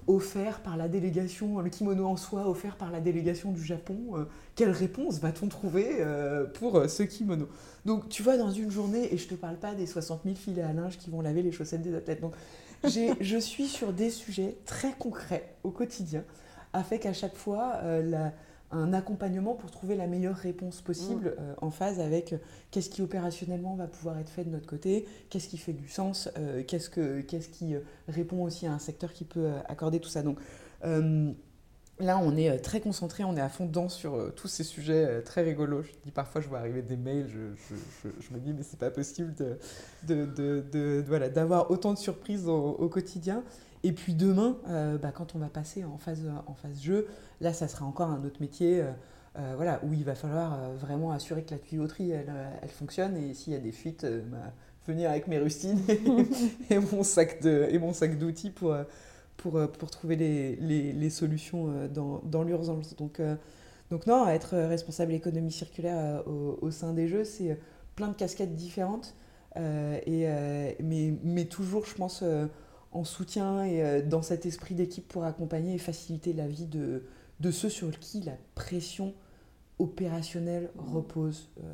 [SPEAKER 2] offert par la délégation, le kimono en soie offert par la délégation du Japon. Euh, quelle réponse va-t-on trouver euh, pour euh, ce kimono? Donc tu vois, dans une journée, et je te parle pas des soixante mille filets à linge qui vont laver les chaussettes des athlètes. Donc j'ai, je suis sur des sujets très concrets au quotidien, afin qu'à chaque fois, euh, la, un accompagnement pour trouver la meilleure réponse possible euh, en phase avec euh, qu'est-ce qui opérationnellement va pouvoir être fait de notre côté, qu'est-ce qui fait du sens, euh, qu'est-ce, que, qu'est-ce qui euh, répond aussi à un secteur qui peut euh, accorder tout ça. Donc euh, là, on est euh, très concentré, on est à fond dedans sur euh, tous ces sujets euh, très rigolos. Je dis parfois, je vois arriver des mails, je, je, je, je me dis mais c'est pas possible de, de, de, de, de, voilà, d'avoir autant de surprises au, au quotidien. Et puis demain, euh, bah, quand on va passer en phase, en phase jeu, là, ça sera encore un autre métier euh, euh, voilà, où il va falloir euh, vraiment assurer que la tuyauterie, elle, elle fonctionne. Et s'il y a des fuites, euh, bah, venir avec mes rustines et, et, mon, sac de, et mon sac d'outils pour, pour, pour trouver les, les, les solutions dans, dans l'urgence. Donc, euh, donc non, être responsable économie circulaire au, au sein des jeux, c'est plein de casquettes différentes. Euh, et, euh, mais, mais toujours, je pense... Euh, en soutien et euh, dans cet esprit d'équipe pour accompagner et faciliter la vie de, de ceux sur qui la pression opérationnelle repose euh,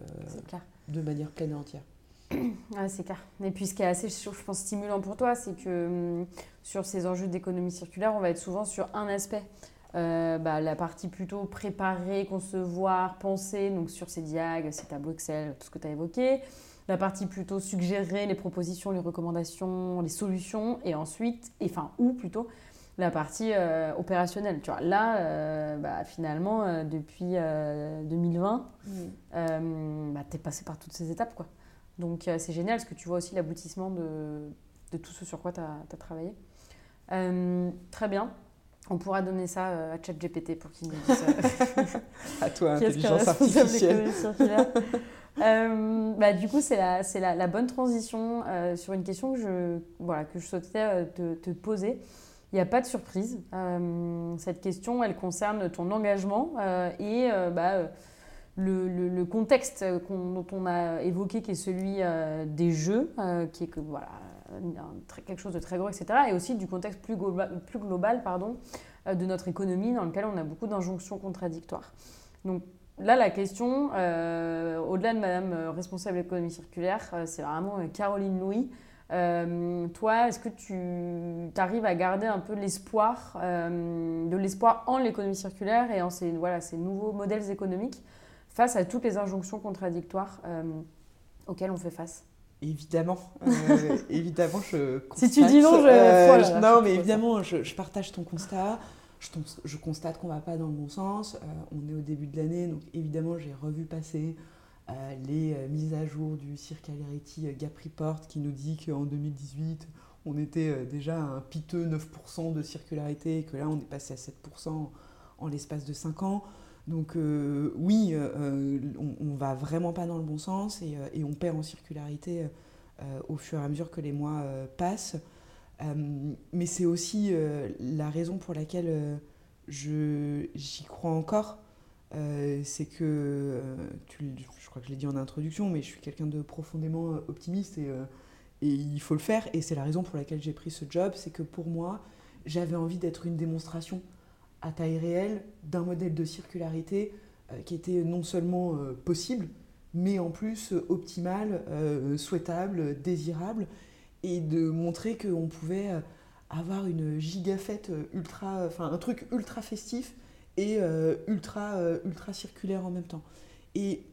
[SPEAKER 2] de manière pleine et entière.
[SPEAKER 1] Ah, c'est clair. Et puis ce qui est assez, je pense, stimulant pour toi, c'est que sur ces enjeux d'économie circulaire, on va être souvent sur un aspect. Euh, bah, la partie plutôt préparer, concevoir, penser, donc sur ces diags, ces tableaux Excel, tout ce que tu as évoqué. La partie plutôt suggérer les propositions, les recommandations, les solutions, et ensuite, et, enfin, ou plutôt, la partie euh, opérationnelle. Tu vois, là, euh, bah, finalement, euh, depuis euh, deux mille vingt, mmh. euh, bah, tu es passé par toutes ces étapes, quoi. Donc, euh, c'est génial, parce que tu vois aussi l'aboutissement de, de tout ce sur quoi tu as travaillé. Euh, très bien. On pourra donner ça à ChatGPT pour qu'il nous dise euh,
[SPEAKER 2] à toi, intelligence artificielle.
[SPEAKER 1] euh, bah, du coup, c'est la, c'est la, la bonne transition euh, sur une question que je, voilà, que je souhaitais euh, te, te poser. Il n'y a pas de surprise. Euh, cette question, elle concerne ton engagement euh, et euh, bah, le, le, le contexte qu'on, dont on a évoqué, qui est celui euh, des jeux, euh, qui est que, voilà, un, quelque chose de très gros, et cetera. Et aussi du contexte plus global, plus global pardon, euh, de notre économie, dans lequel on a beaucoup d'injonctions contradictoires. Donc là, la question, euh, au-delà de Madame euh, responsable économie circulaire, euh, c'est vraiment euh, Caroline Louis. Euh, toi, est-ce que tu arrives à garder un peu l'espoir, euh, de l'espoir en l'économie circulaire et en ces, voilà, ces nouveaux modèles économiques face à toutes les injonctions contradictoires euh, auxquelles on fait face?
[SPEAKER 2] Évidemment, euh, évidemment, je constate...
[SPEAKER 1] Si tu dis non, je...
[SPEAKER 2] Euh,
[SPEAKER 1] voilà,
[SPEAKER 2] je non, mais évidemment, je, je partage ton constat. Je, je constate qu'on ne va pas dans le bon sens. Euh, on est au début de l'année, donc évidemment, j'ai revu passer euh, les euh, mises à jour du Circularity Gap Report qui nous dit qu'en deux mille dix-huit, on était euh, déjà à un piteux neuf pour cent de circularité et que là, on est passé à sept pour cent en l'espace de cinq ans. Donc euh, oui, euh, on ne va vraiment pas dans le bon sens et, euh, et on perd en circularité euh, au fur et à mesure que les mois euh, passent. Euh, mais c'est aussi euh, la raison pour laquelle euh, je, j'y crois encore. Euh, c'est que, euh, tu, je crois que je l'ai dit en introduction, mais je suis quelqu'un de profondément optimiste et, euh, et il faut le faire. Et c'est la raison pour laquelle j'ai pris ce job, c'est que pour moi, j'avais envie d'être une démonstration à taille réelle d'un modèle de circularité euh, qui était non seulement euh, possible, mais en plus euh, optimal, euh, souhaitable, désirable, et de montrer qu'on pouvait euh, avoir une giga fête ultra, enfin un truc ultra festif et euh, ultra, euh, ultra circulaire en même temps. Et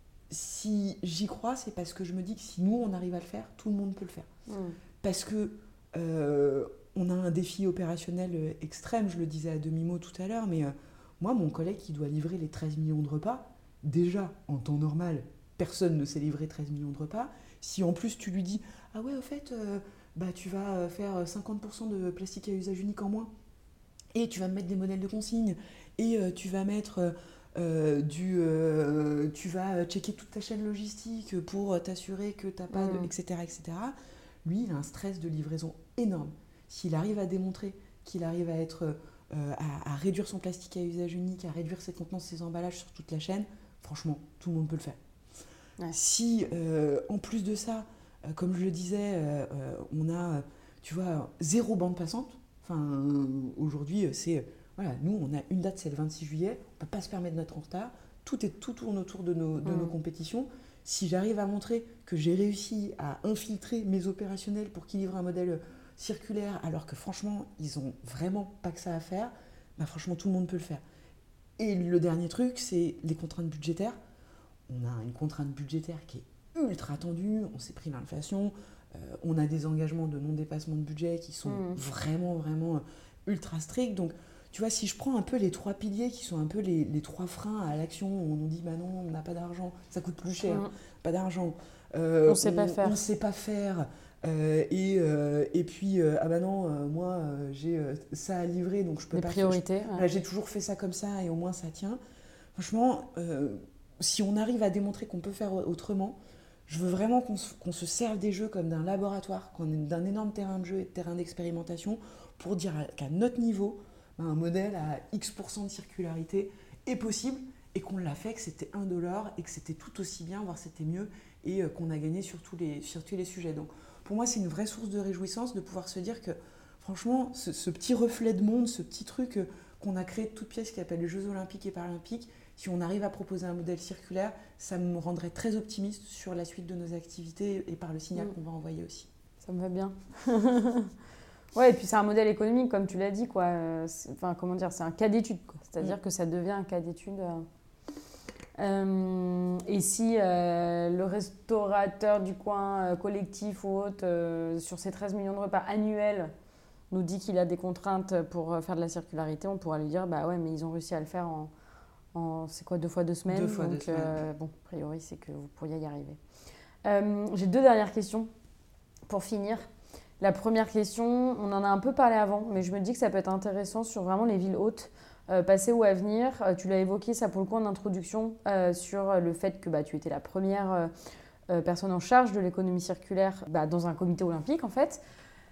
[SPEAKER 2] si j'y crois, c'est parce que je me dis que si nous on arrive à le faire, tout le monde peut le faire. Mmh. Parce que euh, on a un défi opérationnel extrême, je le disais à demi-mot tout à l'heure, mais euh, moi, mon collègue qui doit livrer les treize millions de repas, déjà, en temps normal, personne ne sait livrer treize millions de repas. Si en plus tu lui dis « Ah ouais, au fait, euh, bah, tu vas faire cinquante pour cent de plastique à usage unique en moins, et tu vas me mettre des modèles de consignes, et euh, tu vas mettre euh, du... Euh, tu vas checker toute ta chaîne logistique pour t'assurer que tu n'as pas de... et cetera, et cetera » Lui, il a un stress de livraison énorme. S'il arrive à démontrer qu'il arrive à, être, euh, à, à réduire son plastique à usage unique, à réduire ses contenants, ses emballages sur toute la chaîne, franchement, tout le monde peut le faire. Ouais. Si, euh, en plus de ça, euh, comme je le disais, euh, euh, on a, tu vois, zéro bande passante, Enfin, aujourd'hui, c'est... Voilà, nous, on a une date, c'est le vingt-six juillet. On ne peut pas se permettre d'être en retard. Tout, est, tout tourne autour de, nos, de mmh. nos compétitions. Si j'arrive à montrer que j'ai réussi à infiltrer mes opérationnels pour qu'ils livrent un modèle circulaire, alors que franchement, ils n'ont vraiment pas que ça à faire, bah franchement, tout le monde peut le faire. Et le dernier truc, c'est les contraintes budgétaires. On a une contrainte budgétaire qui est ultra tendue. On s'est pris l'inflation. Euh, on a des engagements de non-dépassement de budget qui sont mmh. vraiment, vraiment ultra stricts. Donc, tu vois, si je prends un peu les trois piliers qui sont un peu les, les trois freins à l'action, où on nous dit, bah non, on n'a pas d'argent, ça coûte plus cher, mmh. pas d'argent.
[SPEAKER 1] Euh, on ne sait pas faire.
[SPEAKER 2] On ne sait pas faire. Euh, et, euh, et puis, euh, ah bah non, euh, moi, euh, j'ai euh, ça à livrer, donc je peux
[SPEAKER 1] les
[SPEAKER 2] pas...
[SPEAKER 1] Les priorités.
[SPEAKER 2] Je, ouais. Là, j'ai toujours fait ça comme ça, et au moins ça tient. Franchement, euh, si on arrive à démontrer qu'on peut faire autrement, je veux vraiment qu'on se, qu'on se serve des jeux comme d'un laboratoire, d'un énorme terrain de jeu et de terrain d'expérimentation, pour dire qu'à notre niveau, un modèle à X pour cent de circularité est possible et qu'on l'a fait, que c'était indolore et que c'était tout aussi bien, voire c'était mieux et qu'on a gagné sur tous les, sur tous les sujets. Donc pour moi, c'est une vraie source de réjouissance de pouvoir se dire que franchement, ce, ce petit reflet de monde, ce petit truc qu'on a créé de toutes pièces qui s'appelle les Jeux Olympiques et Paralympiques, si on arrive à proposer un modèle circulaire, ça me rendrait très optimiste sur la suite de nos activités et par le signal mmh. qu'on va envoyer aussi.
[SPEAKER 1] Ça me va bien. Ouais, et puis c'est un modèle économique, comme tu l'as dit, quoi. Enfin, comment dire, c'est un cas d'étude, quoi. C'est-à-dire mmh. que ça devient un cas d'étude. Euh, et si euh, le restaurateur du coin, euh, collectif ou autre, euh, sur ses treize millions de repas annuels, nous dit qu'il a des contraintes pour faire de la circularité, on pourra lui dire, bah ouais, mais ils ont réussi à le faire en, en c'est quoi, deux fois deux semaines.
[SPEAKER 2] Deux fois
[SPEAKER 1] donc,
[SPEAKER 2] deux semaines.
[SPEAKER 1] Euh, bon, a priori, c'est que vous pourriez y arriver. Euh, j'ai deux dernières questions pour finir. La première question, on en a un peu parlé avant, mais je me dis que ça peut être intéressant sur vraiment les villes hautes, euh, passées ou à venir. Euh, tu l'as évoqué, ça pour le coup en introduction, euh, sur le fait que bah, tu étais la première euh, personne en charge de l'économie circulaire bah, dans un comité olympique en fait.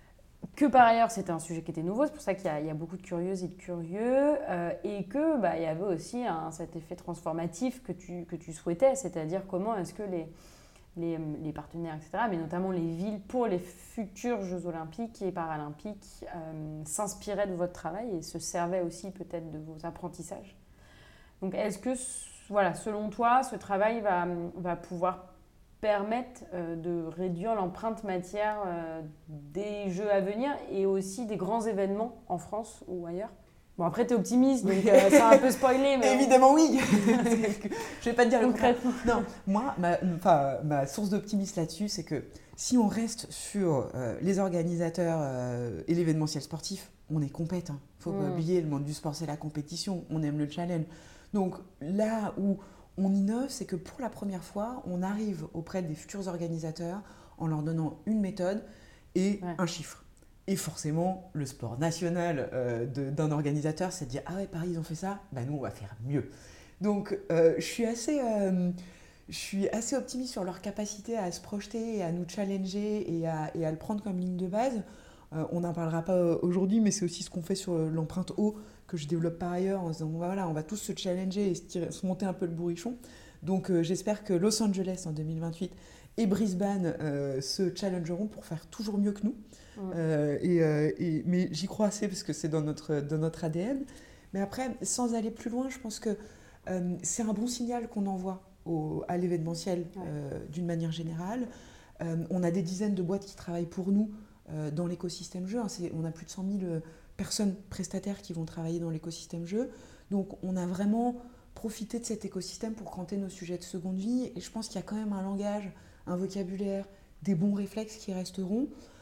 [SPEAKER 1] Que par ailleurs, c'était un sujet qui était nouveau, c'est pour ça qu'il y a, il y a beaucoup de curieuses et de curieux, euh, et que bah, il y avait aussi un, cet effet transformatif que tu, que tu souhaitais, c'est-à-dire comment est-ce que les... Les, les partenaires, et cetera, mais notamment les villes pour les futurs Jeux Olympiques et Paralympiques euh, s'inspiraient de votre travail et se servaient aussi peut-être de vos apprentissages. Donc est-ce que, voilà, selon toi, ce travail va, va pouvoir permettre euh, de réduire l'empreinte matière euh, des Jeux à venir et aussi des grands événements en France ou ailleurs ? Bon, après, tu es optimiste, donc euh, c'est un peu spoilé. Mais
[SPEAKER 2] évidemment, oui. Je vais pas te dire le contraire. Non, moi, ma, ma source d'optimisme là-dessus, c'est que si on reste sur euh, les organisateurs euh, et l'événementiel sportif, on est compétent. Il ne faut mmh. pas oublier, le monde du sport, c'est la compétition. On aime le challenge. Donc là où on innove, c'est que pour la première fois, on arrive auprès des futurs organisateurs en leur donnant une méthode et ouais. un chiffre. Et forcément, le sport national euh, de, d'un organisateur, c'est de dire « Ah ouais, Paris, ils ont fait ça, bah nous, on va faire mieux ». Donc, euh, je, suis assez, euh, je suis assez optimiste sur leur capacité à se projeter et à nous challenger et à, et à le prendre comme ligne de base. Euh, on n'en parlera pas aujourd'hui, mais c'est aussi ce qu'on fait sur l'empreinte eau que je développe par ailleurs en se disant « Voilà, on va tous se challenger et se, tirer, se monter un peu le bourrichon ». Donc, euh, j'espère que Los Angeles en deux mille vingt-huit et Brisbane euh, se challengeront pour faire toujours mieux que nous. Euh, et, euh, et, mais j'y crois assez parce que c'est dans notre, dans notre A D N. Mais après, sans aller plus loin, je pense que euh, c'est un bon signal qu'on envoie au, à l'événementiel ouais. euh, d'une manière générale. Euh, on a des dizaines de boîtes qui travaillent pour nous euh, dans l'écosystème jeu. Hein, c'est, on a plus de cent mille personnes prestataires qui vont travailler dans l'écosystème jeu. Donc on a vraiment profité de cet écosystème pour cranter nos sujets de seconde vie. Et je pense qu'il y a quand même un langage, un vocabulaire, des bons réflexes qui resteront.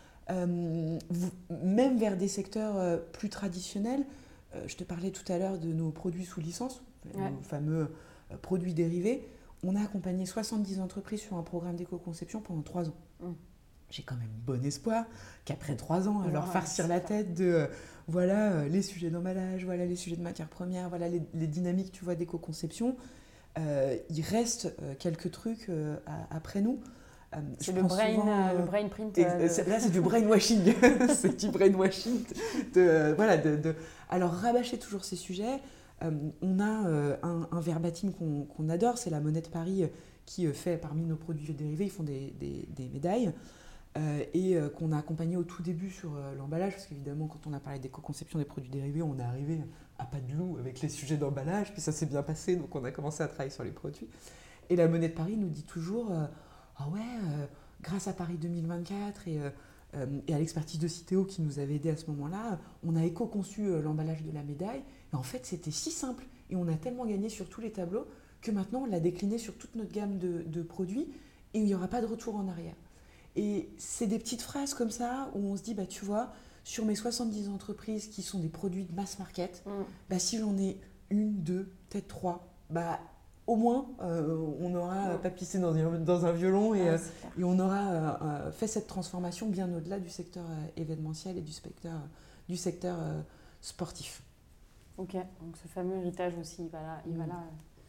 [SPEAKER 2] Euh, vous, même vers des secteurs euh, plus traditionnels. Euh, je te parlais tout à l'heure de nos produits sous licence, ouais. nos fameux euh, produits dérivés. On a accompagné soixante-dix entreprises sur un programme d'éco-conception pendant trois ans. Mmh. J'ai quand même bon espoir qu'après trois ans, à ouais, leur farcir la tête de euh, voilà euh, les sujets d'emballage, voilà les sujets de matières premières, voilà les, les dynamiques tu vois, d'éco-conception, euh, il reste euh, quelques trucs euh, à, après nous.
[SPEAKER 1] Euh, c'est le brain, souvent, euh, le brain print.
[SPEAKER 2] Euh, c'est, là, c'est du brainwashing. C'est du brainwashing. De, euh, voilà, de, de... Alors, rabâcher toujours ces sujets. Euh, on a euh, un, un verbatim qu'on, qu'on adore, c'est la Monnaie de Paris qui fait, parmi nos produits dérivés, ils font des, des, des médailles. euh, et euh, qu'on a accompagné au tout début sur euh, l'emballage, parce qu'évidemment, quand on a parlé d'éco-conception des produits dérivés, on est arrivé à pas de loup avec les sujets d'emballage, puis ça s'est bien passé, donc on a commencé à travailler sur les produits. Et la Monnaie de Paris nous dit toujours euh, ah ouais, euh, grâce à Paris deux mille vingt-quatre et, euh, euh, et à l'expertise de Citeo qui nous avait aidé à ce moment-là, on a éco-conçu euh, l'emballage de la médaille. Et en fait, c'était si simple et on a tellement gagné sur tous les tableaux que maintenant on l'a décliné sur toute notre gamme de, de produits et il n'y aura pas de retour en arrière. Et c'est des petites phrases comme ça où on se dit, bah, tu vois, sur mes soixante-dix entreprises qui sont des produits de mass market, mm. bah, si j'en ai une, deux, peut-être trois, bah, au moins, euh, on n'aura ouais. pas pissé dans un, dans un violon et, ouais, et on aura euh, fait cette transformation bien au-delà du secteur euh, événementiel et du secteur, euh, du secteur euh, sportif.
[SPEAKER 1] Ok, donc ce fameux héritage aussi, il va là. Il mmh. va là.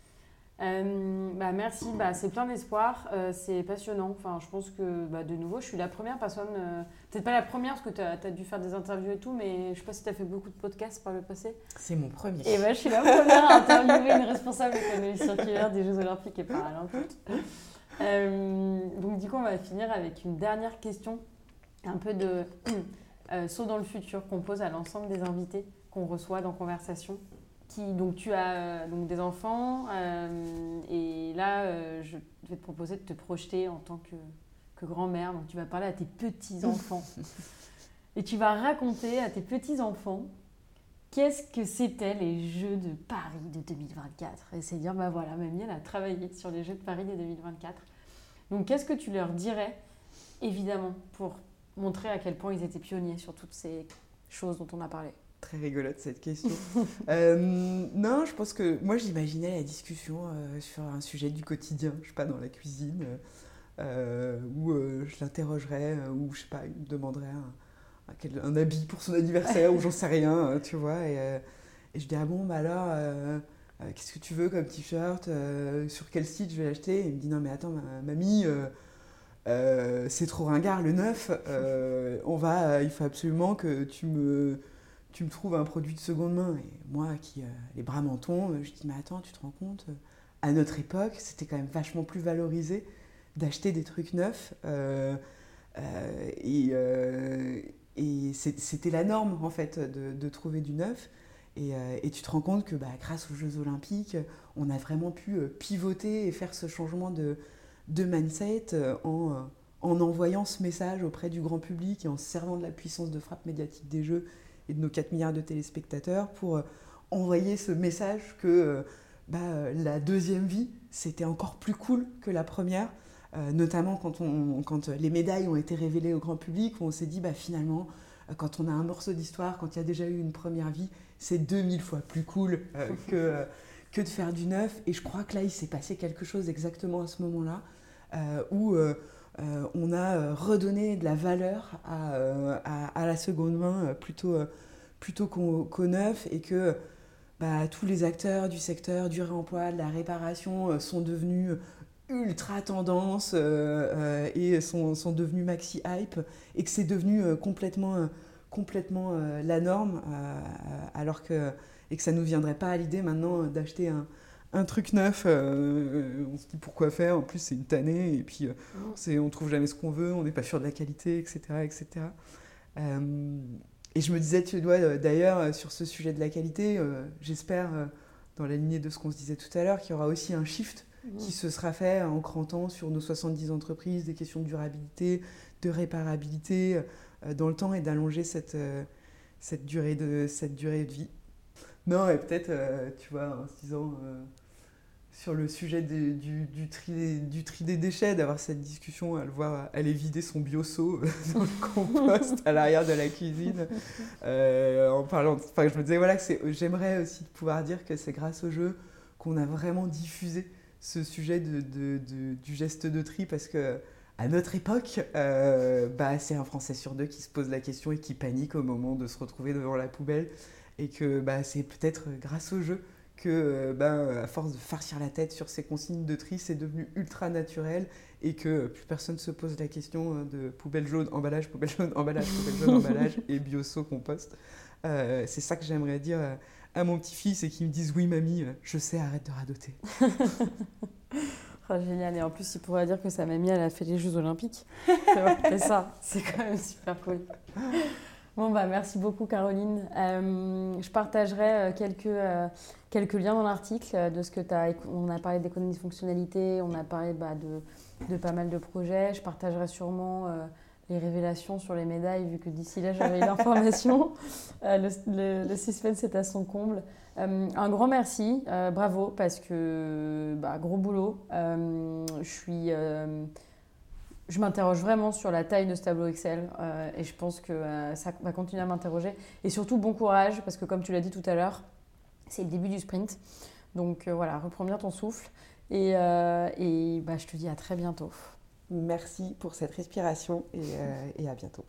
[SPEAKER 1] Euh, bah merci, bah, c'est plein d'espoir, euh, c'est passionnant. Enfin, je pense que bah, de nouveau, je suis la première personne, euh, peut-être pas la première parce que tu as dû faire des interviews et tout, mais je sais pas si tu as fait beaucoup de podcasts par le passé.
[SPEAKER 2] C'est mon premier.
[SPEAKER 1] Et bah, je suis la première à interviewer une responsable économique circulaire des Jeux Olympiques et Paralympiques. Euh, donc du coup, on va finir avec une dernière question, un peu de euh, saut dans le futur qu'on pose à l'ensemble des invités qu'on reçoit dans Conversation. Qui, donc tu as euh, donc des enfants euh, et là euh, je vais te proposer de te projeter en tant que, que grand-mère. Donc tu vas parler à tes petits-enfants et tu vas raconter à tes petits-enfants qu'est-ce que c'était les Jeux de Paris de deux mille vingt-quatre. Et c'est dire, bah voilà, mamie elle a travaillé sur les Jeux de Paris de deux mille vingt-quatre. Donc qu'est-ce que tu leur dirais, évidemment, pour montrer à quel point ils étaient pionniers sur toutes ces choses dont on a parlé?
[SPEAKER 2] Très rigolote cette question. euh, non, je pense que moi j'imaginais la discussion euh, sur un sujet du quotidien, je sais pas, dans la cuisine, euh, où euh, je l'interrogerais, euh, ou je sais pas, il me demanderait un, un, un habit pour son anniversaire, ou j'en sais rien, euh, tu vois. Et, euh, et je dis, ah bon, bah alors, euh, euh, qu'est-ce que tu veux comme t-shirt, euh, sur quel site je vais l'acheter? Et il me dit, non mais attends, ma, mamie, euh, euh, c'est trop ringard le neuf, euh, on va, euh, il faut absolument que tu me... tu me trouves un produit de seconde main. Et moi, qui euh, les bras m'en tombent, je dis, mais attends, tu te rends compte, euh, à notre époque, c'était quand même vachement plus valorisé d'acheter des trucs neufs. Euh, euh, et euh, et c'était la norme, en fait, de, de trouver du neuf. Et, euh, et tu te rends compte que bah, grâce aux Jeux Olympiques, on a vraiment pu pivoter et faire ce changement de, de mindset en, en envoyant ce message auprès du grand public et en se servant de la puissance de frappe médiatique des Jeux et de nos quatre milliards de téléspectateurs pour euh, envoyer ce message que euh, bah, la deuxième vie, c'était encore plus cool que la première, euh, notamment quand, on, quand les médailles ont été révélées au grand public, où on s'est dit, bah, finalement, euh, quand on a un morceau d'histoire, quand il y a déjà eu une première vie, c'est deux mille fois plus cool euh, que, euh, que de faire du neuf. Et je crois que là, il s'est passé quelque chose exactement à ce moment-là, euh, où... Euh, Euh, on a redonné de la valeur à, euh, à, à la seconde main plutôt, euh, plutôt qu'au, qu'au neuf, et que bah, tous les acteurs du secteur du réemploi, de la réparation euh, sont devenus ultra tendance euh, euh, et sont, sont devenus maxi hype, et que c'est devenu euh, complètement, euh, complètement euh, la norme, euh, alors que, et que ça ne nous viendrait pas à l'idée maintenant d'acheter un un truc neuf, euh, on se dit pourquoi faire, en plus c'est une tannée, et puis euh, c'est, on trouve jamais ce qu'on veut, on n'est pas sûr de la qualité, et cetera et cetera. Euh, et je me disais, tu vois, d'ailleurs, sur ce sujet de la qualité, euh, j'espère, euh, dans la lignée de ce qu'on se disait tout à l'heure, qu'il y aura aussi un shift mmh. qui se sera fait en crantant sur nos soixante-dix entreprises, des questions de durabilité, de réparabilité euh, dans le temps, et d'allonger cette, euh, cette, durée de, cette durée de vie. Non, et peut-être, euh, tu vois, en se disant, euh, sur le sujet des, du, du, tri des, du tri des déchets, d'avoir cette discussion, à le voir aller vider son bioseau dans le compost à l'arrière de la cuisine. Euh, en parlant, enfin, je me disais, voilà, que c'est, j'aimerais aussi pouvoir dire que c'est grâce au jeu qu'on a vraiment diffusé ce sujet de, de, de, du geste de tri, parce que à notre époque, euh, bah, c'est un Français sur deux qui se pose la question et qui panique au moment de se retrouver devant la poubelle. Et que bah, c'est peut-être grâce au jeu que, bah, à force de farcir la tête sur ces consignes de tri, c'est devenu ultra naturel, et que plus personne ne se pose la question de poubelle jaune, emballage, poubelle jaune, emballage, poubelle jaune, emballage et bioso, compost. Euh, c'est ça que j'aimerais dire à mon petit-fils, et qu'il me dise, oui mamie, je sais, arrête de radoter.
[SPEAKER 1] Oh, génial. Et en plus, il pourrait dire que sa mamie, elle a fait les Jeux Olympiques. C'est vrai, c'est ça. C'est quand même super cool. Bon, bah, merci beaucoup, Caroline. Euh, je partagerai euh, quelques, euh, quelques liens dans l'article euh, de ce que tu as. On a parlé d'économie de fonctionnalité, on a parlé bah, de, de pas mal de projets. Je partagerai sûrement euh, les révélations sur les médailles, vu que d'ici là, j'avais eu l'information. Euh, le, le, le suspense est à son comble. Euh, un grand merci, euh, bravo, parce que bah, gros boulot. Euh, je suis. Euh, Je m'interroge vraiment sur la taille de ce tableau Excel euh, et je pense que euh, ça va continuer à m'interroger. Et surtout, bon courage parce que comme tu l'as dit tout à l'heure, c'est le début du sprint. Donc euh, voilà, reprends bien ton souffle et, euh, et bah, je te dis à très bientôt.
[SPEAKER 2] Merci pour cette respiration et, euh, et à bientôt.